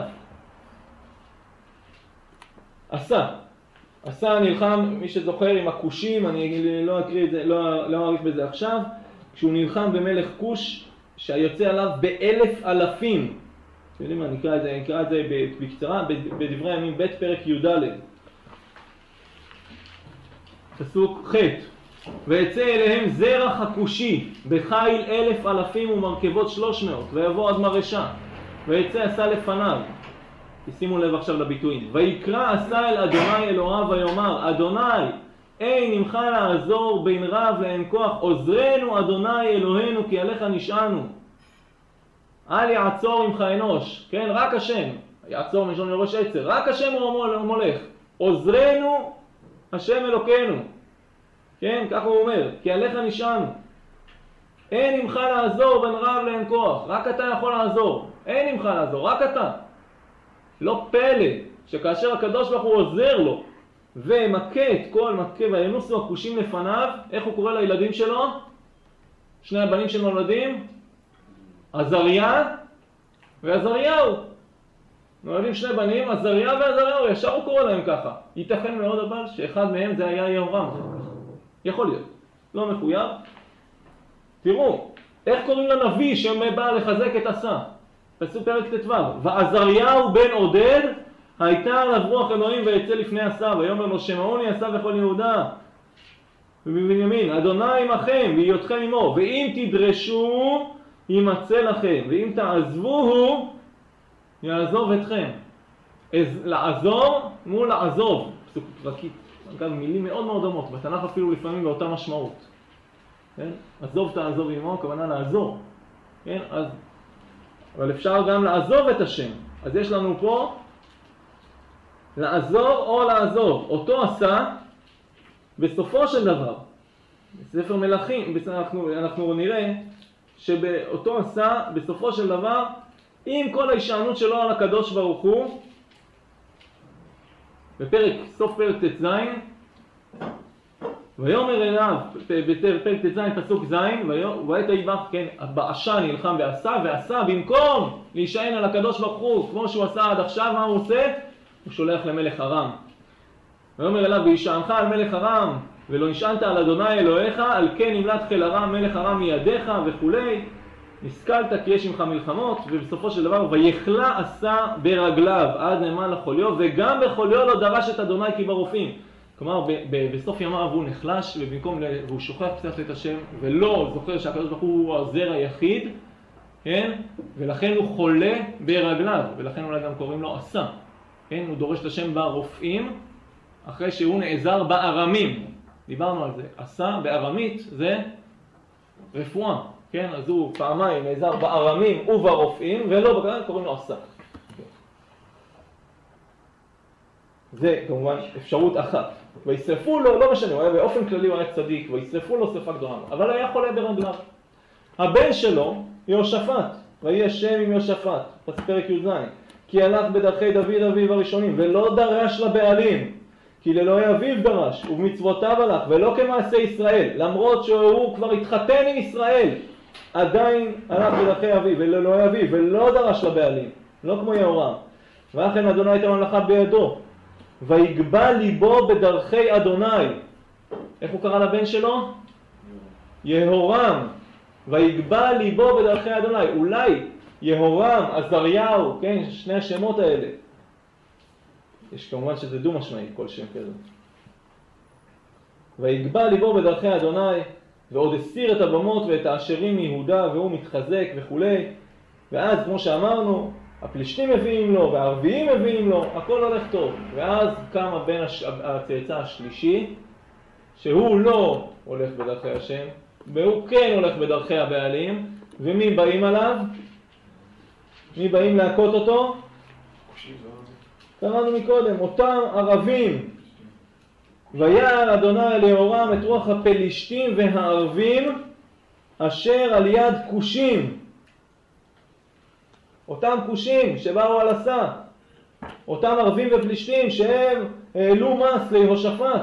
עשה. עשה נלחם, מי שזוכר, עם הכושים, אני לא אקריא את זה, לא, לא אעריך בזה עכשיו, כשהוא נלחם במלך כוש, שהיוצא עליו באלף אלפים. אתם יודעים מה, נקרא את זה, נקרא את זה בקצרה, בדברי הימים ב' פרק י"ד. פסוק ח' ויצא אליהם זרח הכושי בחיל אלף אלפים ומרכבות שלוש מאות ויבוא עד מרשה ויצא עשה לפניו. שימו לב עכשיו לביטויים. ויקרא עשה אל אדוני אלוהיו ויאמר אדוני אין עמך לעזור בין רב לאין כוח עוזרנו אדוני אלוהינו כי עליך נשענו. אל יעצור עמך אנוש, כן, רק השם יעצור מלשון לראש עצר, רק השם הוא המולך, עוזרנו השם אלוקינו, כן, ככה הוא אומר, כי עליך נשענו. אין עמך לעזור בין רב לאין כוח, רק אתה יכול לעזור, אין עמך לעזור, רק אתה. לא פלא שכאשר הקדוש ברוך הוא עוזר לו ומכה את כל מכה וינוסו הכושים לפניו, איך הוא קורא לילדים שלו? שני הבנים שנולדים? עזריה ועזריהו. נולדים שני בנים, עזריה ועזריהו, ישר הוא קורא להם ככה. ייתכן מאוד אבל שאחד מהם זה היה יהורם. יכול להיות, לא מחויב. תראו, איך קוראים לנביא שבא לחזק את עשה? פסוק פרק ט"ו. ועזריהו בן עודד הייתה עליו רוח אלוהים ויצא לפני עשה ויאמר לו שמעוני עשה וכל יהודה ובבנימין אדוני עמכם בהיותכם עמו ואם תדרשו ימצא לכם ואם תעזבוהו יעזוב אתכם. לעזור מול לעזוב, פסוק פרקית, אגב מילים מאוד מאוד דומות בתנ"ך אפילו לפעמים באותה משמעות, כן? עזוב תעזוב עמו, הכוונה לעזור, כן? אז אבל אפשר גם לעזוב את השם. אז יש לנו פה לעזור או לעזוב. אותו עשה בסופו של דבר, בספר מלכים, אנחנו, אנחנו נראה שבאותו עשה בסופו של דבר, עם כל ההישענות שלו על הקדוש ברוך הוא, בפרק, סוף פרק ט"ז, ויאמר אליו, בפרק ט"ז פסוק ז', ואת היבח, כן, באשה נלחם בעשה, ועשה במקום להישען על הקדוש ברוך הוא, כמו שהוא עשה עד עכשיו, מה הוא עושה? הוא שולח למלך ארם. ויאמר אליו, וישענך על מלך ארם, ולא נשענת על אדוני אלוהיך, על כן נמלט חיל ארם מלך ארם מידיך וכולי. נשכלת כי יש עמך מלחמות, ובסופו של דבר ויכלה עשה ברגליו עד נאמן לחוליו, וגם בחוליו לא דרש את אדוני כי ברופאים. כלומר, ב- ב- בסוף ימיו הוא נחלש, ובמקום, והוא שוכח קצת את השם, ולא זוכר שהקדוש ברוך הוא העוזר היחיד, כן? ולכן הוא חולה ברגליו, ולכן אולי גם קוראים לו עשה. כן? הוא דורש את השם ברופאים, אחרי שהוא נעזר בארמים. דיברנו על זה. עשה בארמית זה רפואה. כן? אז הוא פעמיים נעזר בארמים וברופאים, ולא בגלל קוראים לו עשה. זה כמובן אפשרות אחת. וישרפו לו, לא משנה, הוא היה באופן כללי, הוא היה צדיק, וישרפו לו שרפה גדולה, אבל היה חולה ברגליו. הבן שלו, יהושפט, ויהי השם עם יהושפט, פרק י"ז, כי הלך בדרכי דוד אביו הראשונים, ולא דרש לבעלים, כי לאלוהי אביו דרש, ובמצוותיו הלך, ולא כמעשה ישראל, למרות שהוא כבר התחתן עם ישראל, עדיין הלך בדרכי אביו, ולאלוהי אביו, ולא דרש לבעלים, לא כמו יהורם. ואכן אדוני את הממלכה בידו, ויגבה ליבו בדרכי אדוני. איך הוא קרא לבן שלו? יהורם. ויגבה ליבו בדרכי אדוני. אולי יהורם, עזריהו, כן, שני השמות האלה. יש כמובן שזה דו משמעי, כל שם כזה. ויגבה ליבו בדרכי אדוני, ועוד הסיר את הבמות ואת האשרים מיהודה, והוא מתחזק וכולי. ואז, כמו שאמרנו, הפלישתים מביאים לו, והערביים מביאים לו, הכל הולך טוב. ואז קם הבן הש... הצאצא השלישי, שהוא לא הולך בדרכי השם, והוא כן הולך בדרכי הבעלים, ומי באים עליו? מי באים להכות אותו? קראנו מקודם, אותם ערבים. וירא אדוני אל יהורם את רוח הפלישתים והערבים אשר על יד כושים. אותם כושים שבאו על הסה, אותם ערבים ופלישתים שהם העלו מס ליהושפט.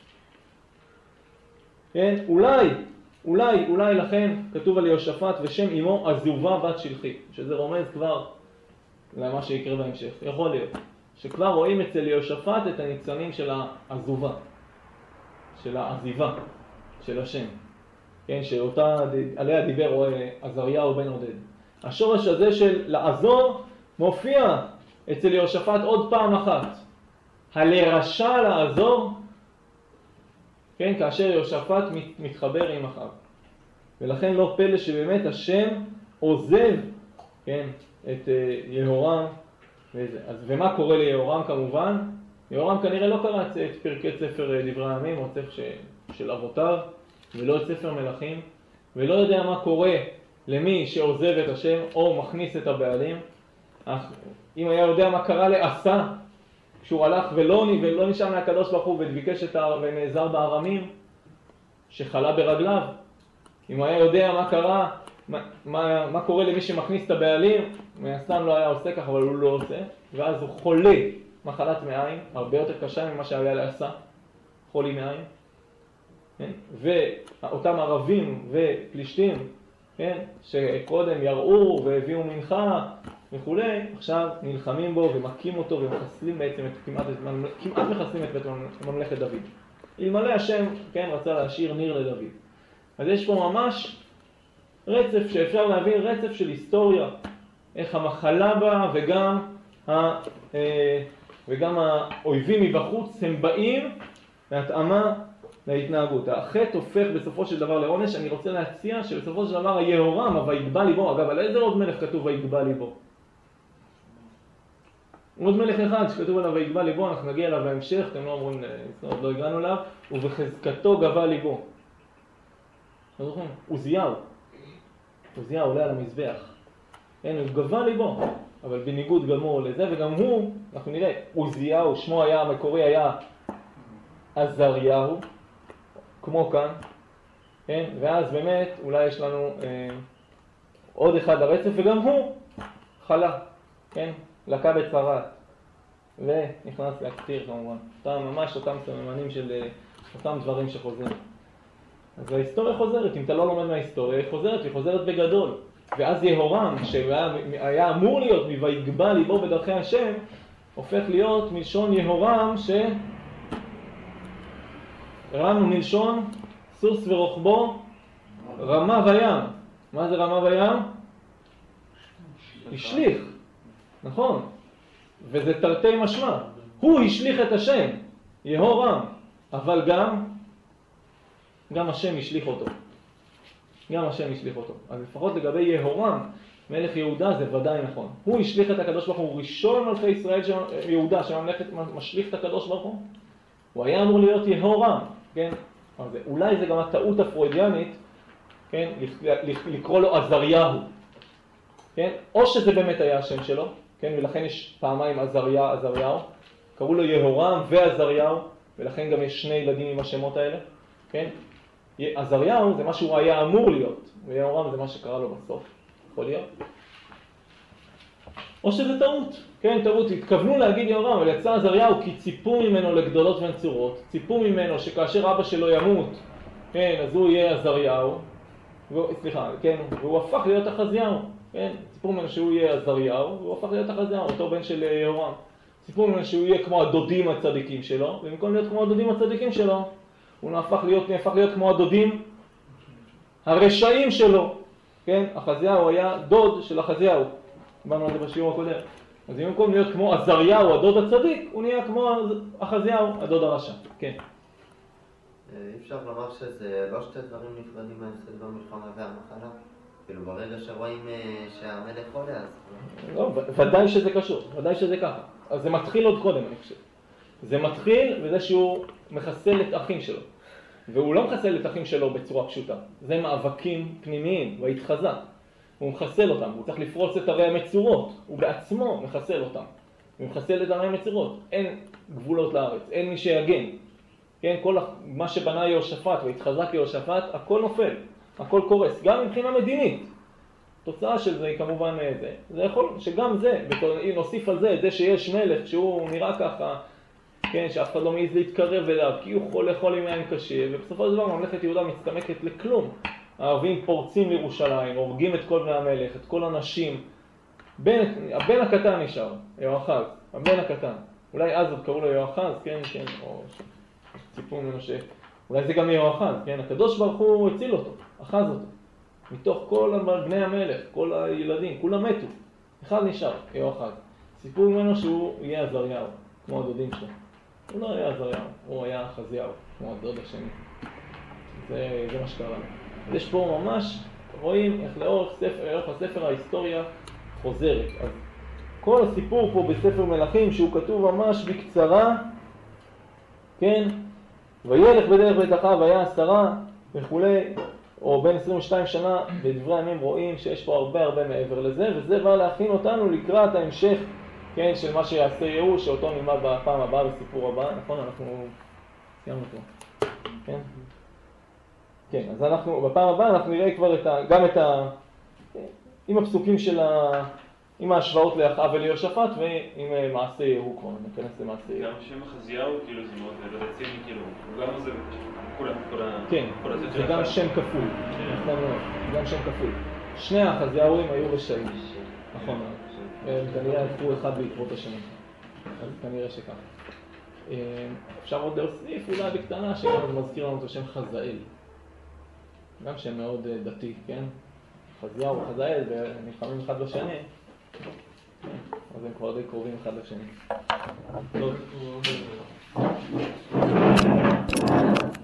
כן? אולי, אולי, אולי לכן כתוב על יהושפט ושם אמו עזובה בת שלחי, שזה רומז כבר למה שיקרה בהמשך. יכול להיות שכבר רואים אצל יהושפט את הניצנים של העזובה, של העזיבה, של השם. כן? שאותה, עליה דיבר עזריהו בן עודד. השורש הזה של לעזור מופיע אצל יהושפט עוד פעם אחת. הלרשע לעזור, כן, כאשר יהושפט מתחבר עם אחאב. ולכן לא פלא שבאמת השם עוזב, כן, את יהורם. וזה. אז ומה קורה ליהורם כמובן? יהורם כנראה לא קרא את פרקי ספר דברי הימים או ספר של אבותיו, ולא את ספר מלכים, ולא יודע מה קורה למי שעוזב את השם או מכניס את הבעלים. אך אם היה יודע מה קרה לעשה, כשהוא הלך ולא, ולא נשאר מהקדוש ברוך הוא וביקש את ה... ונעזר בארמים, שחלה ברגליו. אם היה יודע מה קרה, מה, מה, מה קורה למי שמכניס את הבעלים, מהסתם לא היה עושה כך, אבל הוא לא עושה, ואז הוא חולה מחלת מעיים, הרבה יותר קשה ממה שהיה לעשה, חולי מעיים. כן? ואותם ערבים ופלישתים, כן? שקודם יראו והביאו מנחה וכו', עכשיו נלחמים בו ומכים אותו ומחסלים בעצם את, כמעט, כמעט מחסלים את בית ממלכת דוד. אלמלא השם, כן, רצה להשאיר ניר לדוד. אז יש פה ממש רצף שאפשר להבין, רצף של היסטוריה, איך המחלה בה וגם, ה, וגם האויבים מבחוץ הם באים להתאמה להתנהגות. החטא הופך בסופו של דבר לעונש. אני רוצה להציע שבסופו של דבר היהורם, ויגבה ליבו, אגב, על איזה עוד מלך כתוב ויגבה ליבו? עוד מלך אחד שכתוב עליו ויגבה ליבו, אנחנו נגיע אליו בהמשך, אתם לא אומרים, עוד לא הגענו אליו, ובחזקתו גבה ליבו. לא זוכרים? עוזיהו. עוזיהו עולה על המזבח. כן, הוא גבה ליבו, אבל בניגוד גמור לזה, וגם הוא, אנחנו נראה, עוזיהו, שמו היה, המקורי היה עזריהו, כמו כאן, כן? ואז באמת אולי יש לנו אה, עוד אחד הרצף, וגם הוא חלה, כן? לקה בצרעת, ונכנס להקטיר כמובן. אותם, ממש אותם סממנים של אה, אותם דברים שחוזרים. אז ההיסטוריה חוזרת, אם אתה לא לומד מההיסטוריה, היא חוזרת, היא חוזרת בגדול. ואז יהורם, שהיה אמור להיות מ"ויגבה ליבו בדרכי השם", הופך להיות מלשון יהורם ש... רם מלשון סוס ורוחבו רמה וים. מה זה רמה וים? השליך, נכון. וזה תרתי משמע. הוא השליך את השם, יהורם, אבל גם, גם השם השליך אותו. גם השם השליך אותו. אז לפחות לגבי יהורם, מלך יהודה, זה ודאי נכון. הוא השליך את הקדוש ברוך הוא, ראשון מלכי ישראל של יהודה, שממלכת משליך את הקדוש ברוך הוא. הוא היה אמור להיות יהורם, כן? אז אולי זה גם הטעות הפרוידיאנית, כן? לקרוא לו עזריהו, כן? או שזה באמת היה השם שלו, כן? ולכן יש פעמיים עזריה, עזריהו, קראו לו יהורם ועזריהו, ולכן גם יש שני ילדים עם השמות האלה, כן? עזריהו זה מה שהוא היה אמור להיות, ויהורם זה מה שקרה לו בסוף, יכול להיות? או שזה טעות, כן, טעות, התכוונו להגיד יהורם, אבל יצא עזריהו כי ציפו ממנו לגדולות ונצורות, ציפו ממנו שכאשר אבא שלו ימות, כן, אז הוא יהיה עזריהו, סליחה, כן, והוא הפך להיות אחזיהו, כן, ציפו ממנו שהוא יהיה עזריהו, והוא הפך להיות אחזיהו, אותו בן של יהורם. ציפו ממנו שהוא יהיה כמו הדודים הצדיקים שלו, ובמקום להיות כמו הדודים הצדיקים שלו, הוא הפך להיות, הפך להיות כמו הדודים הרשעים שלו, כן, אחזיהו היה דוד של אחזיהו. דיברנו על זה בשיעור הקודם. אז אם במקום להיות כמו עזריהו, הדוד הצדיק, הוא נהיה כמו אחזיהו, הדוד הרשע. כן. אי אפשר לומר שזה לא שתי דברים נפרדים מההפסד במלחמה והמחלה. כאילו ברגע שרואים שהמלך עולה אז... לא, ודאי שזה קשור, ודאי שזה ככה. אז זה מתחיל עוד קודם, אני חושב. זה מתחיל בזה שהוא מחסל את אחים שלו. והוא לא מחסל את אחים שלו בצורה פשוטה. זה מאבקים פנימיים, והתחזה. הוא מחסל אותם, הוא צריך לפרוץ את הרי המצורות. הוא בעצמו מחסל אותם. הוא מחסל את הרי המצורות. אין גבולות לארץ, אין מי שיגן. כן, כל מה שבנה יהושפט והתחזק יהושפט, הכל נופל, הכל קורס, גם מבחינה מדינית. תוצאה של זה היא כמובן זה. זה יכול, שגם זה, אם נוסיף על זה, זה שיש מלך שהוא נראה ככה, כן, שאף אחד לא מעז להתקרב אליו, כי הוא חולה חול עם יין קשה, ובסופו של דבר ממלכת יהודה מצטמקת לכלום. הערבים פורצים לירושלים, הורגים את כל בני המלך, את כל הנשים. בן, הבן הקטן נשאר, יהואחז, הבן הקטן. אולי אז עוד קראו לו יהואחז, כן, כן, או ציפו ממנו ש... אולי זה גם יהואחז, כן, הקדוש ברוך הוא הציל אותו, אחז אותו. מתוך כל בני המלך, כל הילדים, כולם מתו. אחד נשאר, יהואחז. ציפו ממנו שהוא יהיה עזריהו, כמו הדודים שלו. הוא לא היה עזריהו, הוא היה חזיהו, כמו הדוד השני. זה, זה מה שקרה. אז יש פה ממש, רואים איך לאורך ספר, לאורך הספר ההיסטוריה חוזרת. אז כל הסיפור פה בספר מלכים שהוא כתוב ממש בקצרה, כן? וילך בדרך בית אחיו והיה עשרה וכולי, או בין עשרים ושתיים שנה, בדברי הימים רואים שיש פה הרבה הרבה מעבר לזה, וזה בא להכין אותנו לקראת ההמשך, כן, של מה שיעשה יהוא, שאותו נלמד בפעם הבאה בסיפור הבא, נכון? אנחנו סיימנו פה. כן? כן, אז אנחנו, בפעם הבאה אנחנו נראה כבר את ה, גם את ה... עם הפסוקים של ה... עם ההשוואות לאחאב וליהושפט ועם מעשה יהוא כבר, ניכנס למעשה יהוא. גם שם חזיהו, כאילו זה מאוד רציני, כאילו, הוא גם עוזב את כולם, כל ה... כן, זה גם שם כפול, נכון מאוד, גם שם כפול. שני החזיהוים היו רשעים, נכון מאוד. הם כנראה הלכו אחד בעקבות השני, אז כנראה שכך. אפשר עוד להוסיף אולי בקטנה שגם מזכיר לנו את השם חזאל. גם שם מאוד דתי, כן? חזיהו וחזאל ונלחמים אחד בשני. אז הם כבר די קרובים אחד לשני. טוב.